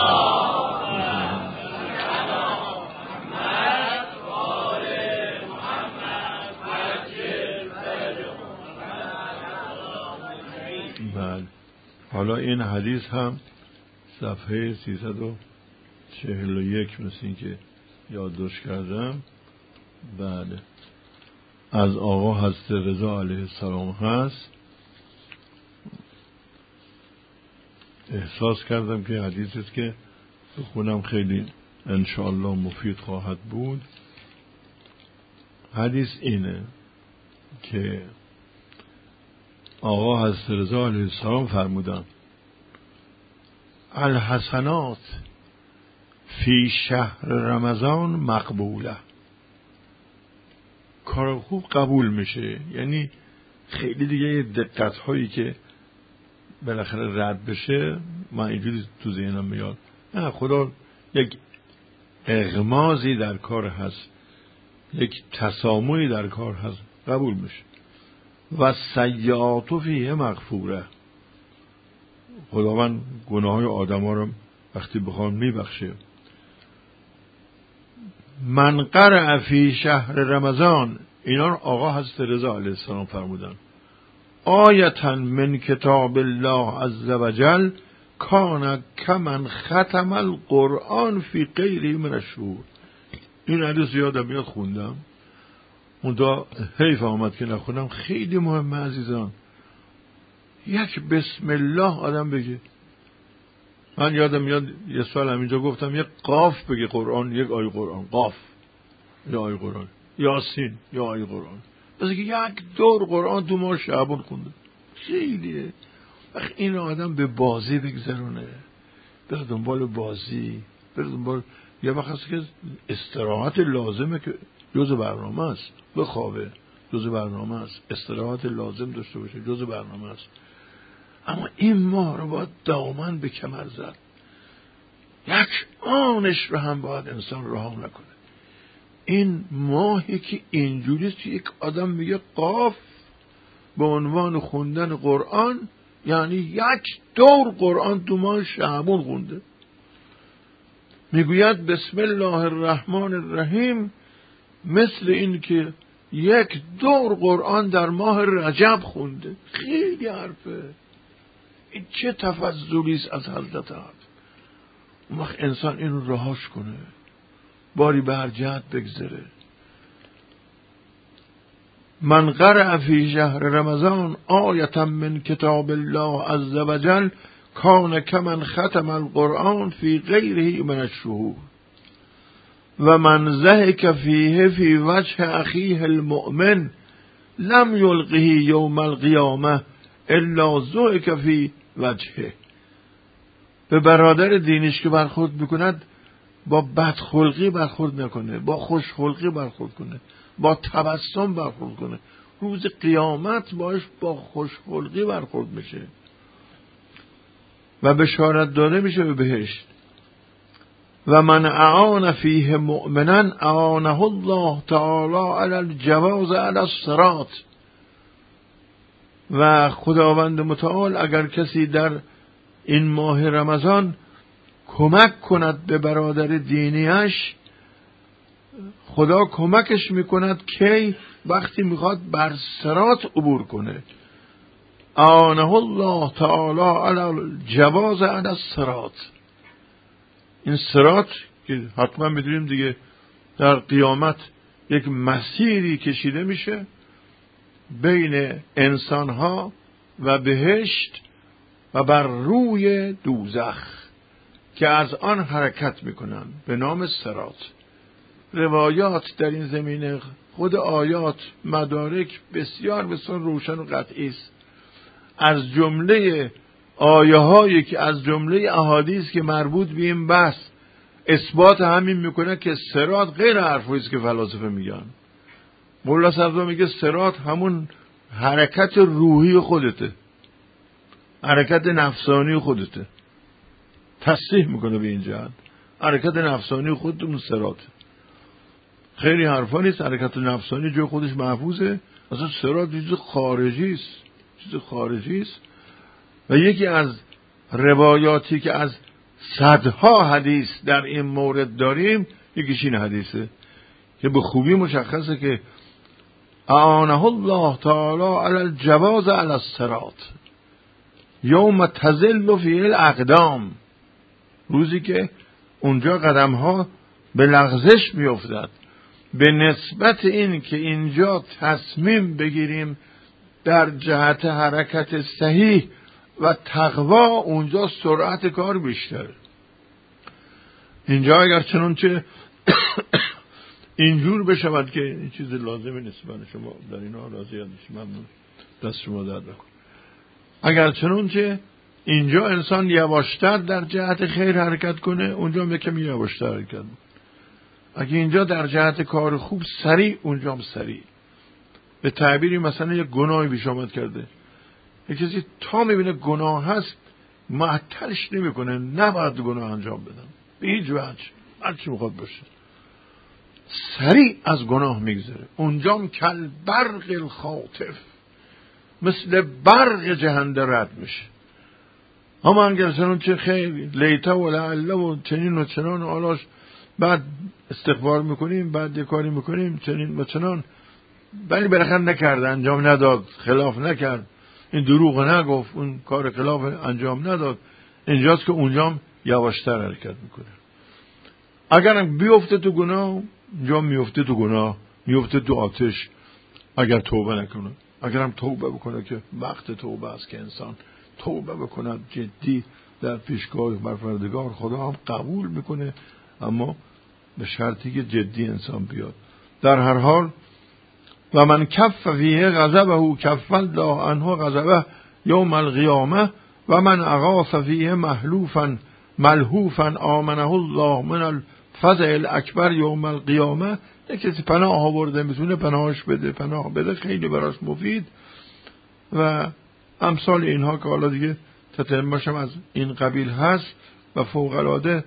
بله، حالا این حدیث هم صفحه 341 مثل این که یادداشت کردم. بله، از آقا حضرت رضا علیه السلام هست. احساس کردم که حدیثی است که بخونم خیلی انشاءالله مفید خواهد بود. حدیث اینه که آقا حضرت رضا علیه السلام فرمودن الحسنات فی شهر رمضان مقبوله. کار خوب قبول میشه، یعنی خیلی دیگه دقت هایی که بالاخره رد بشه من اینجوری تو ذهنم میاد، نه خدا یک اغمازی در کار هست، یک تسامحی در کار هست، قبول میشه. و سیئات فیه مغفوره، خداوند گناه های آدم ها رو وقتی بخوان میبخشه. من قرأ فی شهر رمضان، اینا رو آقا حضرت رضا علیه السلام فرمودن، آیتا من کتاب الله عز وجل کان کمن ختم القرآن فی غیری من الشهور. این حدیث یادم میاد خوندم. اونجا حیف آمد که نخونم. خیلی مهمه عزیزان، یک بسم الله آدم بگه. من یادم میاد یه سال همینجا گفتم یک قاف بگه قرآن، یک آیه قرآن، قاف یا آیه قرآن، یاسین یا آیه قرآن. بس که یک دور قرآن تو ماه شعبان خونده خیلیه. وقت این آدم به بازی بگذرونه، بره دنبال بازی، بره دنبال یه وقت هست که استراحت لازمه که جز برنامه است، بخوابه جز برنامه است، استراحت لازم داشته باشه جز برنامه است. اما این ماه رو باید دامن به کمر زد، یک آنش رو هم باید انسان رها نکنه. این ماهی که اینجوریست که یک آدم میگه قاف به عنوان خوندن قرآن، یعنی یک دور قرآن تو ماه شعبان خونده. میگوید بسم الله الرحمن الرحیم، مثل این که یک دور قرآن در ماه رجب خونده. خیلی حرفه. این چه تفضلیست از حضرت عبد. اون وقت انسان اینو رهاش کنه، باری بر جهت بگذره. من قرأ فی شهر رمضان آیة من کتاب الله عز وجل کان کمن ختم القرآن فی غیره من الشهور و من ضحک فیه فی وجه اخیه المؤمن لم یلقه یوم القیامه الا ضحک فی وجهه. به برادر دینیش که برخورد میکند با بدخلقی برخورد نکنه، با خوشخلقی برخورد کنه، با تبسم برخورد کنه. روز قیامت باش با خوشخلقی برخورد میشه و بشارت داده میشه به بهشت. و من اعان فیه مؤمنا اعانه الله تعالی علی الجواز علی الصراط. و خداوند متعال اگر کسی در این ماه رمضان کمک کند به برادر دینیش، خدا کمکش میکند که وقتی میخواد بر صراط عبور کنه. اعانه الله تعالی علی الجواز علی الصراط. این صراط که حتما میدونیم دیگه در قیامت یک مسیری کشیده میشه بین انسانها و بهشت و بر روی دوزخ که از آن حرکت میکنن به نام صراط. روایات در این زمینه، خود آیات، مدارک بسیار بسیار روشن و قطعی است. از جمله آیه هایی که از جمله احادیث که مربوط به این بحث اثبات همین میکنه که صراط غیر حرفی است که فلاسفه میگن. مولا صدرا میگه صراط همون حرکت روحی خودته، حرکت نفسانی خودته. تصحیح میکنه به این جهت حرکت نفسانی خودتون صراط. خیلی حرفا نیست، حرکت نفسانی جای خودش محفوظه. اصلا صراط چیز خارجی است، چیز خارجی است. و یکی از روایاتی که از صدها حدیث در این مورد داریم، یکیش این حدیثه که به خوبی مشخصه که اعانه الله تعالی علی الجواز علی الصراط یوم تزل فیه الاقدام. روزی که اونجا قدم ها به لغزش میافتد به نسبت این که اینجا تصمیم بگیریم در جهت حرکت صحیح و تقوا، اونجا سرعت کار بیشتره. اینجا اگر چنانچه اینجور بشود که این چیز لازمی نیست، من شما در اینا راضی هستید، ممنون، دست شما درد نکنه. اگر چنانچه اینجا انسان یواشتر در جهت خیر حرکت کنه، اونجا هم یکم یواشتر حرکت کنه. اگه اینجا در جهت کار خوب سریع، اونجا هم سریع. به تعبیری مثلا یک گناهی پیش آمد کرده، یک کسی تا میبینه گناه هست معطلش نمیکنه، نباید گناه انجام بدم به هیچ وجه، هر چی میخواد باشه، سریع از گناه میگذره. اونجام کل برق الخاطف، مثل برق جهنده رد میشه. اما اگر چنان چه خیر لیته و لعله و چنین و چنان و آلاش، بعد استغفار میکنیم، بعد یه کاری میکنیم چنین و چنان، ولی بالاخره نکرده، انجام نداد، خلاف نکرد، این دروغ نگفت، اون کار خلاف انجام نداد، اینجاست که اونجام یواشتر حرکت میکنه. اگر بیفته تو گناه، اینجا میفته تو گناه، میفته تو آتش اگر توبه نکنه. اگر هم توبه بکنه که وقت توبه است که انسان توبه بکنه جدی در پیشگاه پروردگار، خدا هم قبول میکنه، اما به شرطی که جدی انسان بیاد. در هر حال و من کف فیه غضبه کف الله عنه غضبه یوم القیامه و من اغاث فیه ملهوفا آمنه الله من الفزع الاکبر یوم القیامه. کسی پناه آورده میتونه پناهش بده، پناه بده، خیلی براش مفید و امثال اینها که حالا دیگه تتمه‌اش از این قبیل هست. و فوق‌العاده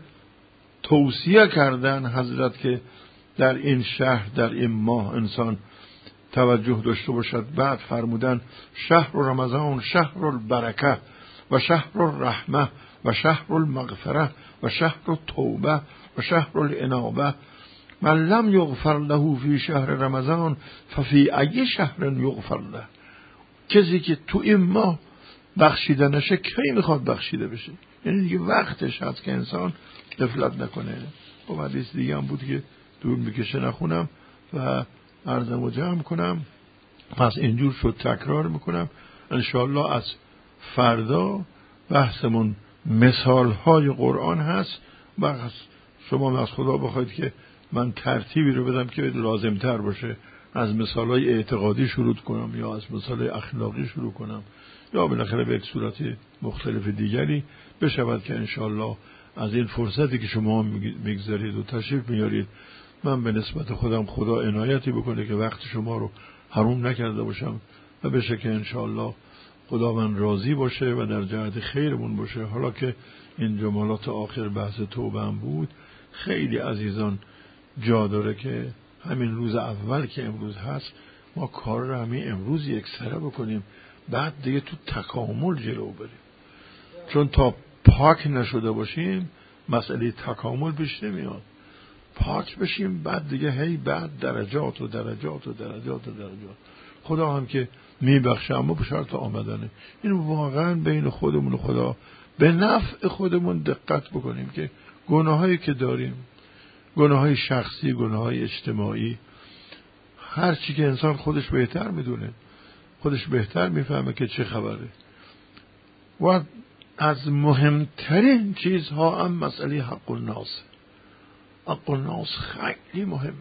توصیه کردن حضرت که در این شهر در این ماه انسان توجه داشته باشد. بعد فرمودن شهر رمضان شهر البرکه و شهر الرحمه و شهر المغفره و شهر التوبه و شهر الانابه. من لم یغفر له فی شهر رمضان ففی ای شهر یغفر له. کسی که تو این ماه بخشیده نشه کی میخواد بخشیده بشه؟ یعنی دیگه وقتش هست که انسان غفلت نکنه. و حدیث دیگه هم بود که دور میکشه نخونم و عرضم رو جمع کنم. پس اینجور شد تکرار میکنم. انشاءالله از فردا بحثمون مثال های قرآن هست و شما از خدا بخواید که من ترتیبی رو بدم که لازم تر باشه، از مثال های اعتقادی شروع کنم یا از مثال های اخلاقی شروع کنم یا بالاخره به یک صورت مختلف دیگری بشود که انشاءالله از این فرصتی که شما میگذارید و تشریف میارید من به نسبت خودم خدا عنایتی بکنه که وقت شما رو حروم نکرده باشم و بشه که انشاءالله خدا من راضی باشه و در جهت خیرمون باشه. حالا که این جملات آخر بحث توبه هم بود، خیلی عزیزان جا داره که همین روز اول که امروز هست ما کار رو همین امروز یک سره بکنیم، بعد دیگه تو تکامل جلو بریم. چون تا پاک نشده باشیم مسئله تکامل پیش نمیاد. پاک بشیم بعد دیگه هی بعد درجات و درجات و درجات و درجات. خدا هم که میبخشه اما به شرط آمدنه. این واقعا بین خودمون و خدا به نفع خودمون دقت بکنیم که گناهایی که داریم، گناههای شخصی، گناههای اجتماعی، هر چی که انسان خودش بهتر میدونه، خودش بهتر میفهمه که چه خبره. و از مهمترین چیزها هم مسئله حق الناس. حق الناس خیلی مهمه.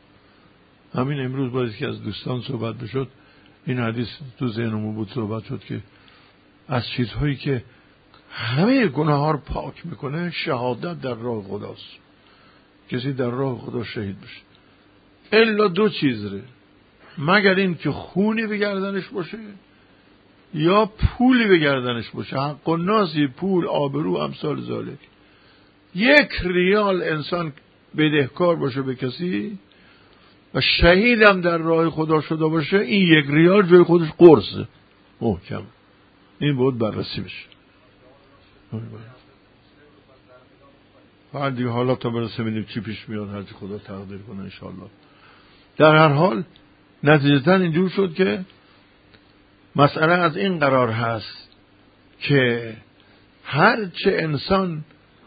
همین امروز باید که از دوستان صحبت بشد، این حدیث تو ذهنمون بود صحبت شد که از چیزهایی که همه گناه ها رو پاک میکنه شهادت در راه خداست. کسی در راه خدا شهید بشه الا دو چیز ره، مگر این که خونی به گردنش باشه یا پولی به گردنش باشه. حق الناسی، پول، آبرو، امثال ذالک. 1 ریال انسان بدهکار باشه به کسی و شهیدم در راه خدا شده باشه، این 1 ریال جای خودش قرصه محکم. این بود بررسی بشه. بعد دیگه حالا تا برسه ببینیم چی پیش میاد، هرچی خدا تقدیر کنه انشاءالله. در هر حال نتیجتاً اینجور شد که مسئله از این قرار هست که هر چه انسان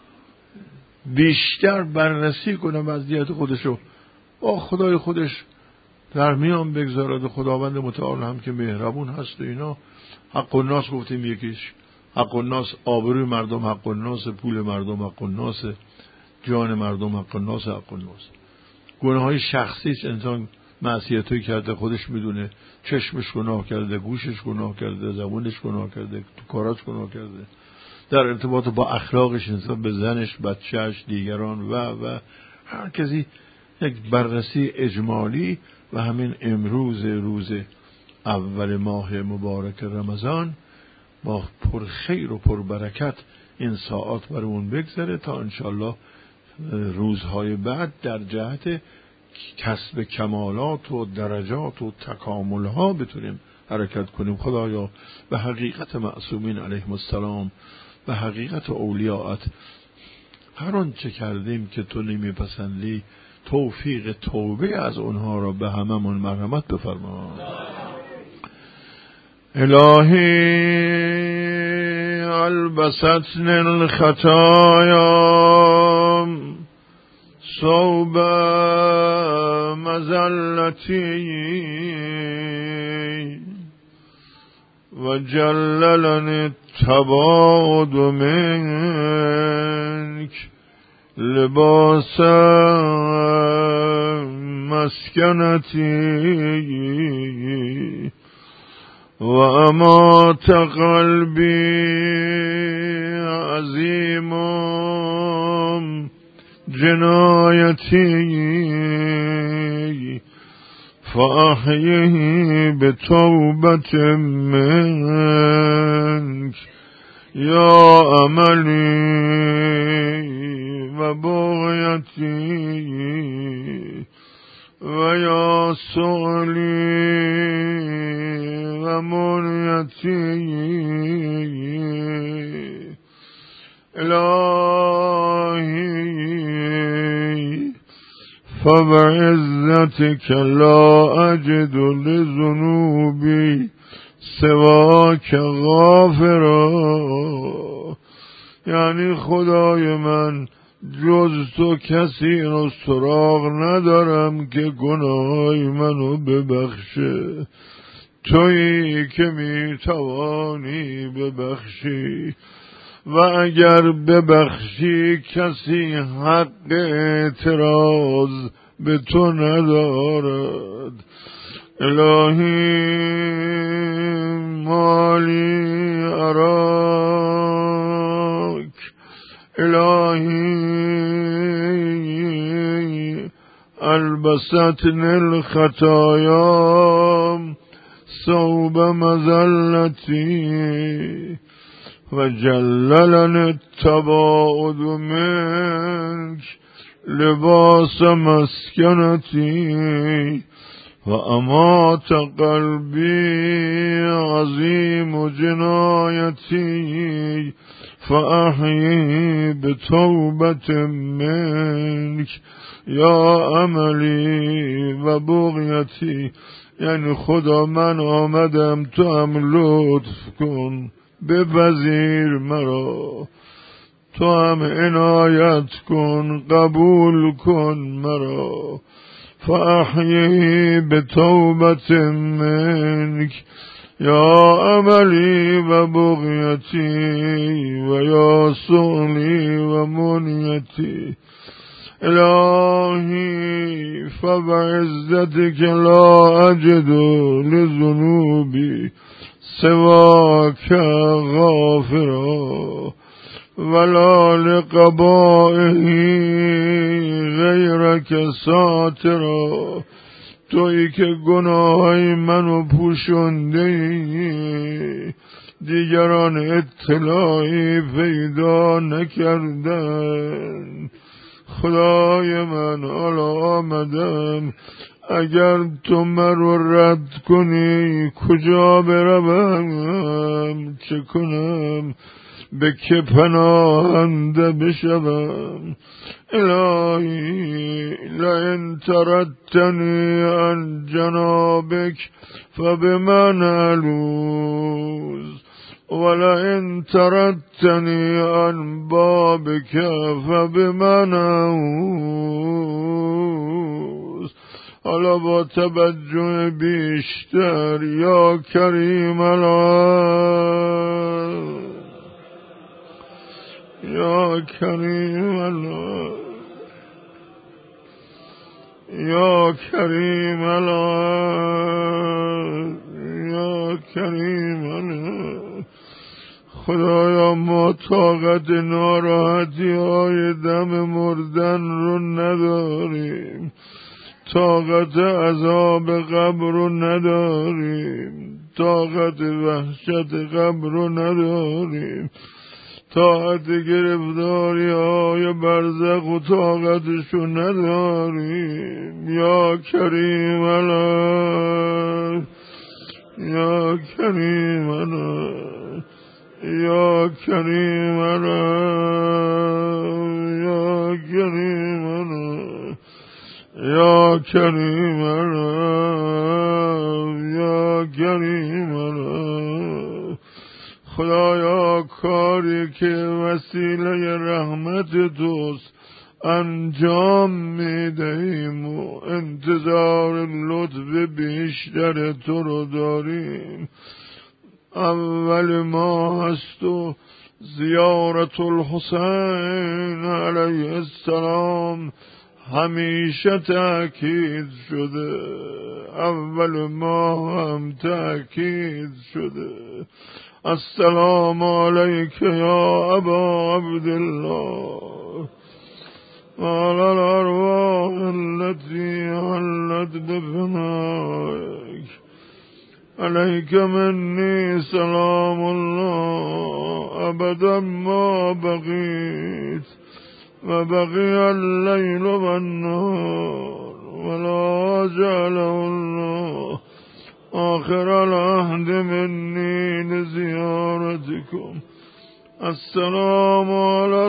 بیشتر بررسی کنه وضعیت خودشو با خدای خودش در میان بگذارد. خداوند متعال هم که مهربون هست و اینا. حق الناس گفتیم یکیش حق الناس آبروی مردم، حق الناس پول مردم، حق الناس جان مردم، حق الناس، حق الناس. گناه های شخصیش انسان معصیتایی کرده خودش میدونه، چشمش گناه کرده، گوشش گناه کرده، زبونش گناه کرده، تو کاراش گناه کرده، در ارتباط با اخلاقش انسان به زنش، بچهش، دیگران و هر کسی یک بررسی اجمالی. و همین امروز روز اول ماه مبارک رمضان با پرخیر و پربرکت این ساعات برامون بگذره تا انشالله روزهای بعد در جهت کسب کمالات و درجات و تکاملها بتونیم حرکت کنیم. خدایا به حقیقت معصومین علیهم السلام، به حقیقت اولیاءت، هر آنچه کردیم که تو نمیپسندی توفیق توبه از اونها را به هممون مرحمت بفرما. الهی البستن الخطایا صوب مذلتی و جللنی التباعد منک لباس مسکنتی و امات قلبی عظیم جنایتی فأحیه بتوبت منک یا عملی و بغیتی و یا سؤلی و منیتی الهی فبعزتك لا اجد لذنوبی سواک غافرا. یعنی خدای من جز تو کسی رو سراغ ندارم که گناهی منو ببخشه، تویی که میتوانی ببخشی و اگر ببخشی کسی حق اعتراض به تو ندارد. الهی مالی اراک، الهی البستنی الخطایا ثوب مذلتی و جللنی التباعد منک لباس مسکنتی و امات قلبی عظیم جنایتی فاحیی بتوبت منک یا عملی و بغیتی. یعنی خدا من آمدم، تو هم لطف کن، بپذیر مرا، تو هم عنایت کن، قبول کن مرا. فاحیی بتوبت منک یا عملی و بغیتی و یا سؤلی و منیتی. الهی فبعزتك لا اجد لذنوبی سواک غافرا ولا لقبائه غیرک ساترا. تویی که گناهی منو پوشونده، دیگران اطلاعی پیدا نکردن. خدای من حالا آمدم، اگر تو مرا رد کنی کجا بروم، چه کنم، به که پناهنده بشوم. الهی لئن طردتنی عن جنابک فبمن الوذ ولئن طردتنی عن بابک فبمن اعوذ. حالا با توجه بیشتر یا کریم الله، یا کریم الله، یا کریم الله، یا کریم الله. خدایا ما طاقت ناراحتی های دم مردن رو نداریم، طاقت عذاب قبر رو نداریم، طاقت وحشت قبر رو نداریم، طاقت گرفتاری های برزخ و طاقتشو نداریم. یا کریم الله، یا کریم الله، یا کریم الله، یا کریم الله، یا کریم الله، یا کریم الله. خدایا کاری که وسیله رحمت توست انجام میدهیم و انتظار لطف بیشتر تو رو داریم. اول ما هست و زیارت الحسین علیه السلام همیشه تأکید شده، اول ما هم تأکید شده. السلام علیک یا ابا عبدالله وعلى الأرواح التي حلت بفنائك عليك مني سلام الله أبدا ما بقيت وبقي الليل والنهار ولا جعله الله آخر العهد مني لزيارتكم. السلام على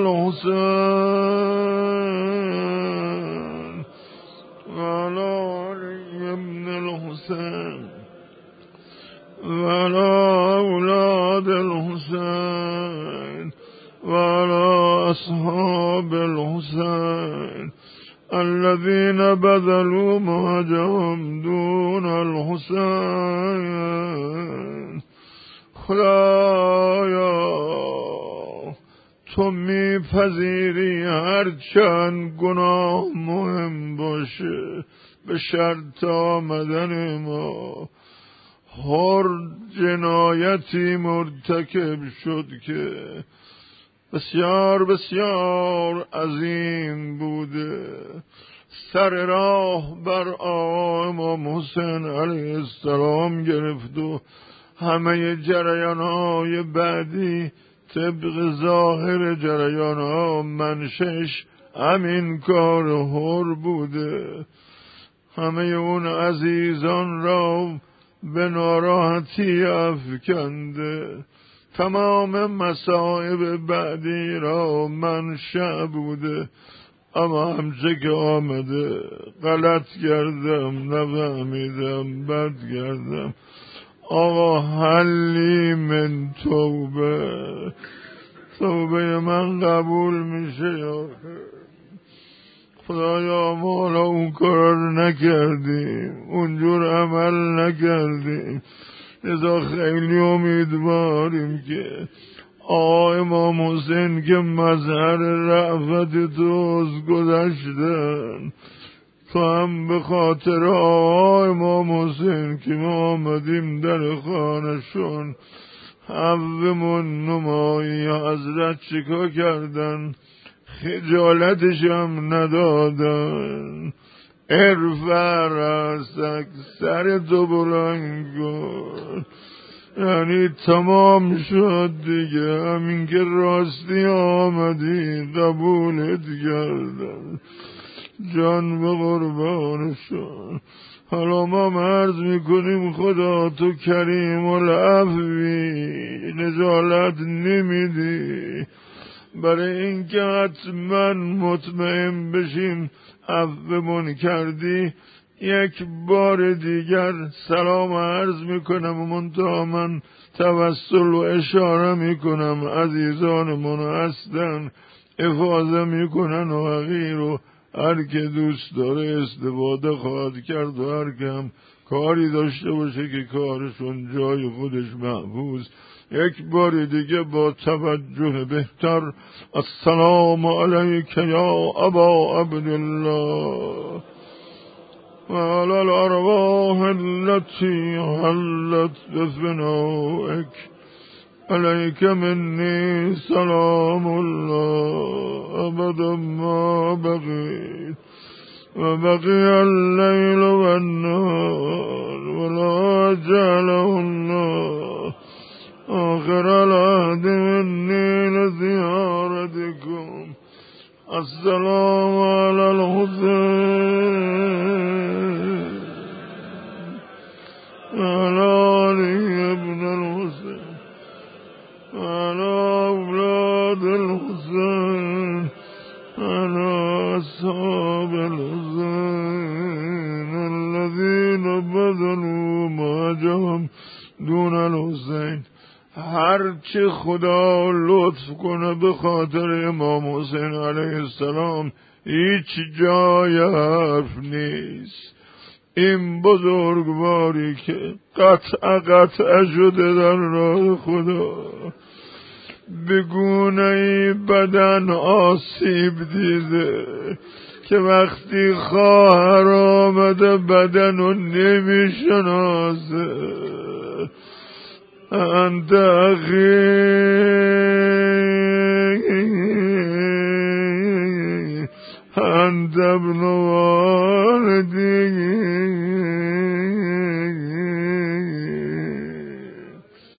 الحسين وعلى علي بن الحسين وعلى أولاد الحسين وعلى أصحاب الحسين الذين بذلوا مهجهم دون الحسين. خدایا تو میپذیری هرچند گناه مهم باشه به شرط آمدن ما. هر جنایتی مرتکب شد که بسیار بسیار عظیم بوده، سر راه بر امام حسین علیه السلام گرفت و همه جریان‌های بعدی طبق ظاهر جریان‌ها منشش همین کار هر بوده. همه اون عزیزان را به ناراحتی افکنده، تمام مصائب بعدی را منشأ بوده. اما همچه که آمده غلط کردم، نفهمیدم، بد کردم. آقا حلی من توبه من قبول میشه یا خدایا؟ ما اون کار نکردیم، اونجور عمل نکردیم، لذا خیلی امیدواریم که امام حسین که مظهر رأفت توست گذشتن، تو هم به خاطر امام حسین که ما آمدیم در خانهشون حومون نمایی. حضرت چیکار کردن؟ خجالتش هم ندادن. ارفع رأسک، سر تو بلند کن. یعنی تمام شد دیگه، همین که راستی آمدی قبولت کردن. جان به قربانشون. حالا ما عرض میکنیم خدا تو کریم العفوی، نزالت نمیدی، برای اینکه حتما مطمئن بشیم عفومون کردی. یک بار دیگر سلام عرض میکنم و منتها من توسل و اشاره میکنم، عزیزانمون هستن افاضه میکنن و حقیر و هر که دوست داره استفاده خواهد کرد و هر که هم کاری داشته باشه که کارشون جای خودش محفوظ. یک بار دیگه با توجه بهتر السلام علیک یا ابا عبدالله وعلى الأرواح التي حلت بفنائك عليك مني سلام الله أبدا ما بقيت وبقي الليل والنهار ولا جعله الله آخر العهد مني لزيارتكم. السلام على الحسين وعلى علي بن الحسين وعلى أولاد الحسين وعلى أصحاب الحسين الذين بذلوا مهجهم دون الحسين. هرچه خدا لطف کنه به خاطر امام حسین علیه السلام هیچ جای حرف نیست. این بزرگواری که قطع شده در راه خدا، به گونه‌ای بدن آسیب دیده که وقتی خواهر آمده بدن رو نمیشناسه. انت اخی انت ابن والدی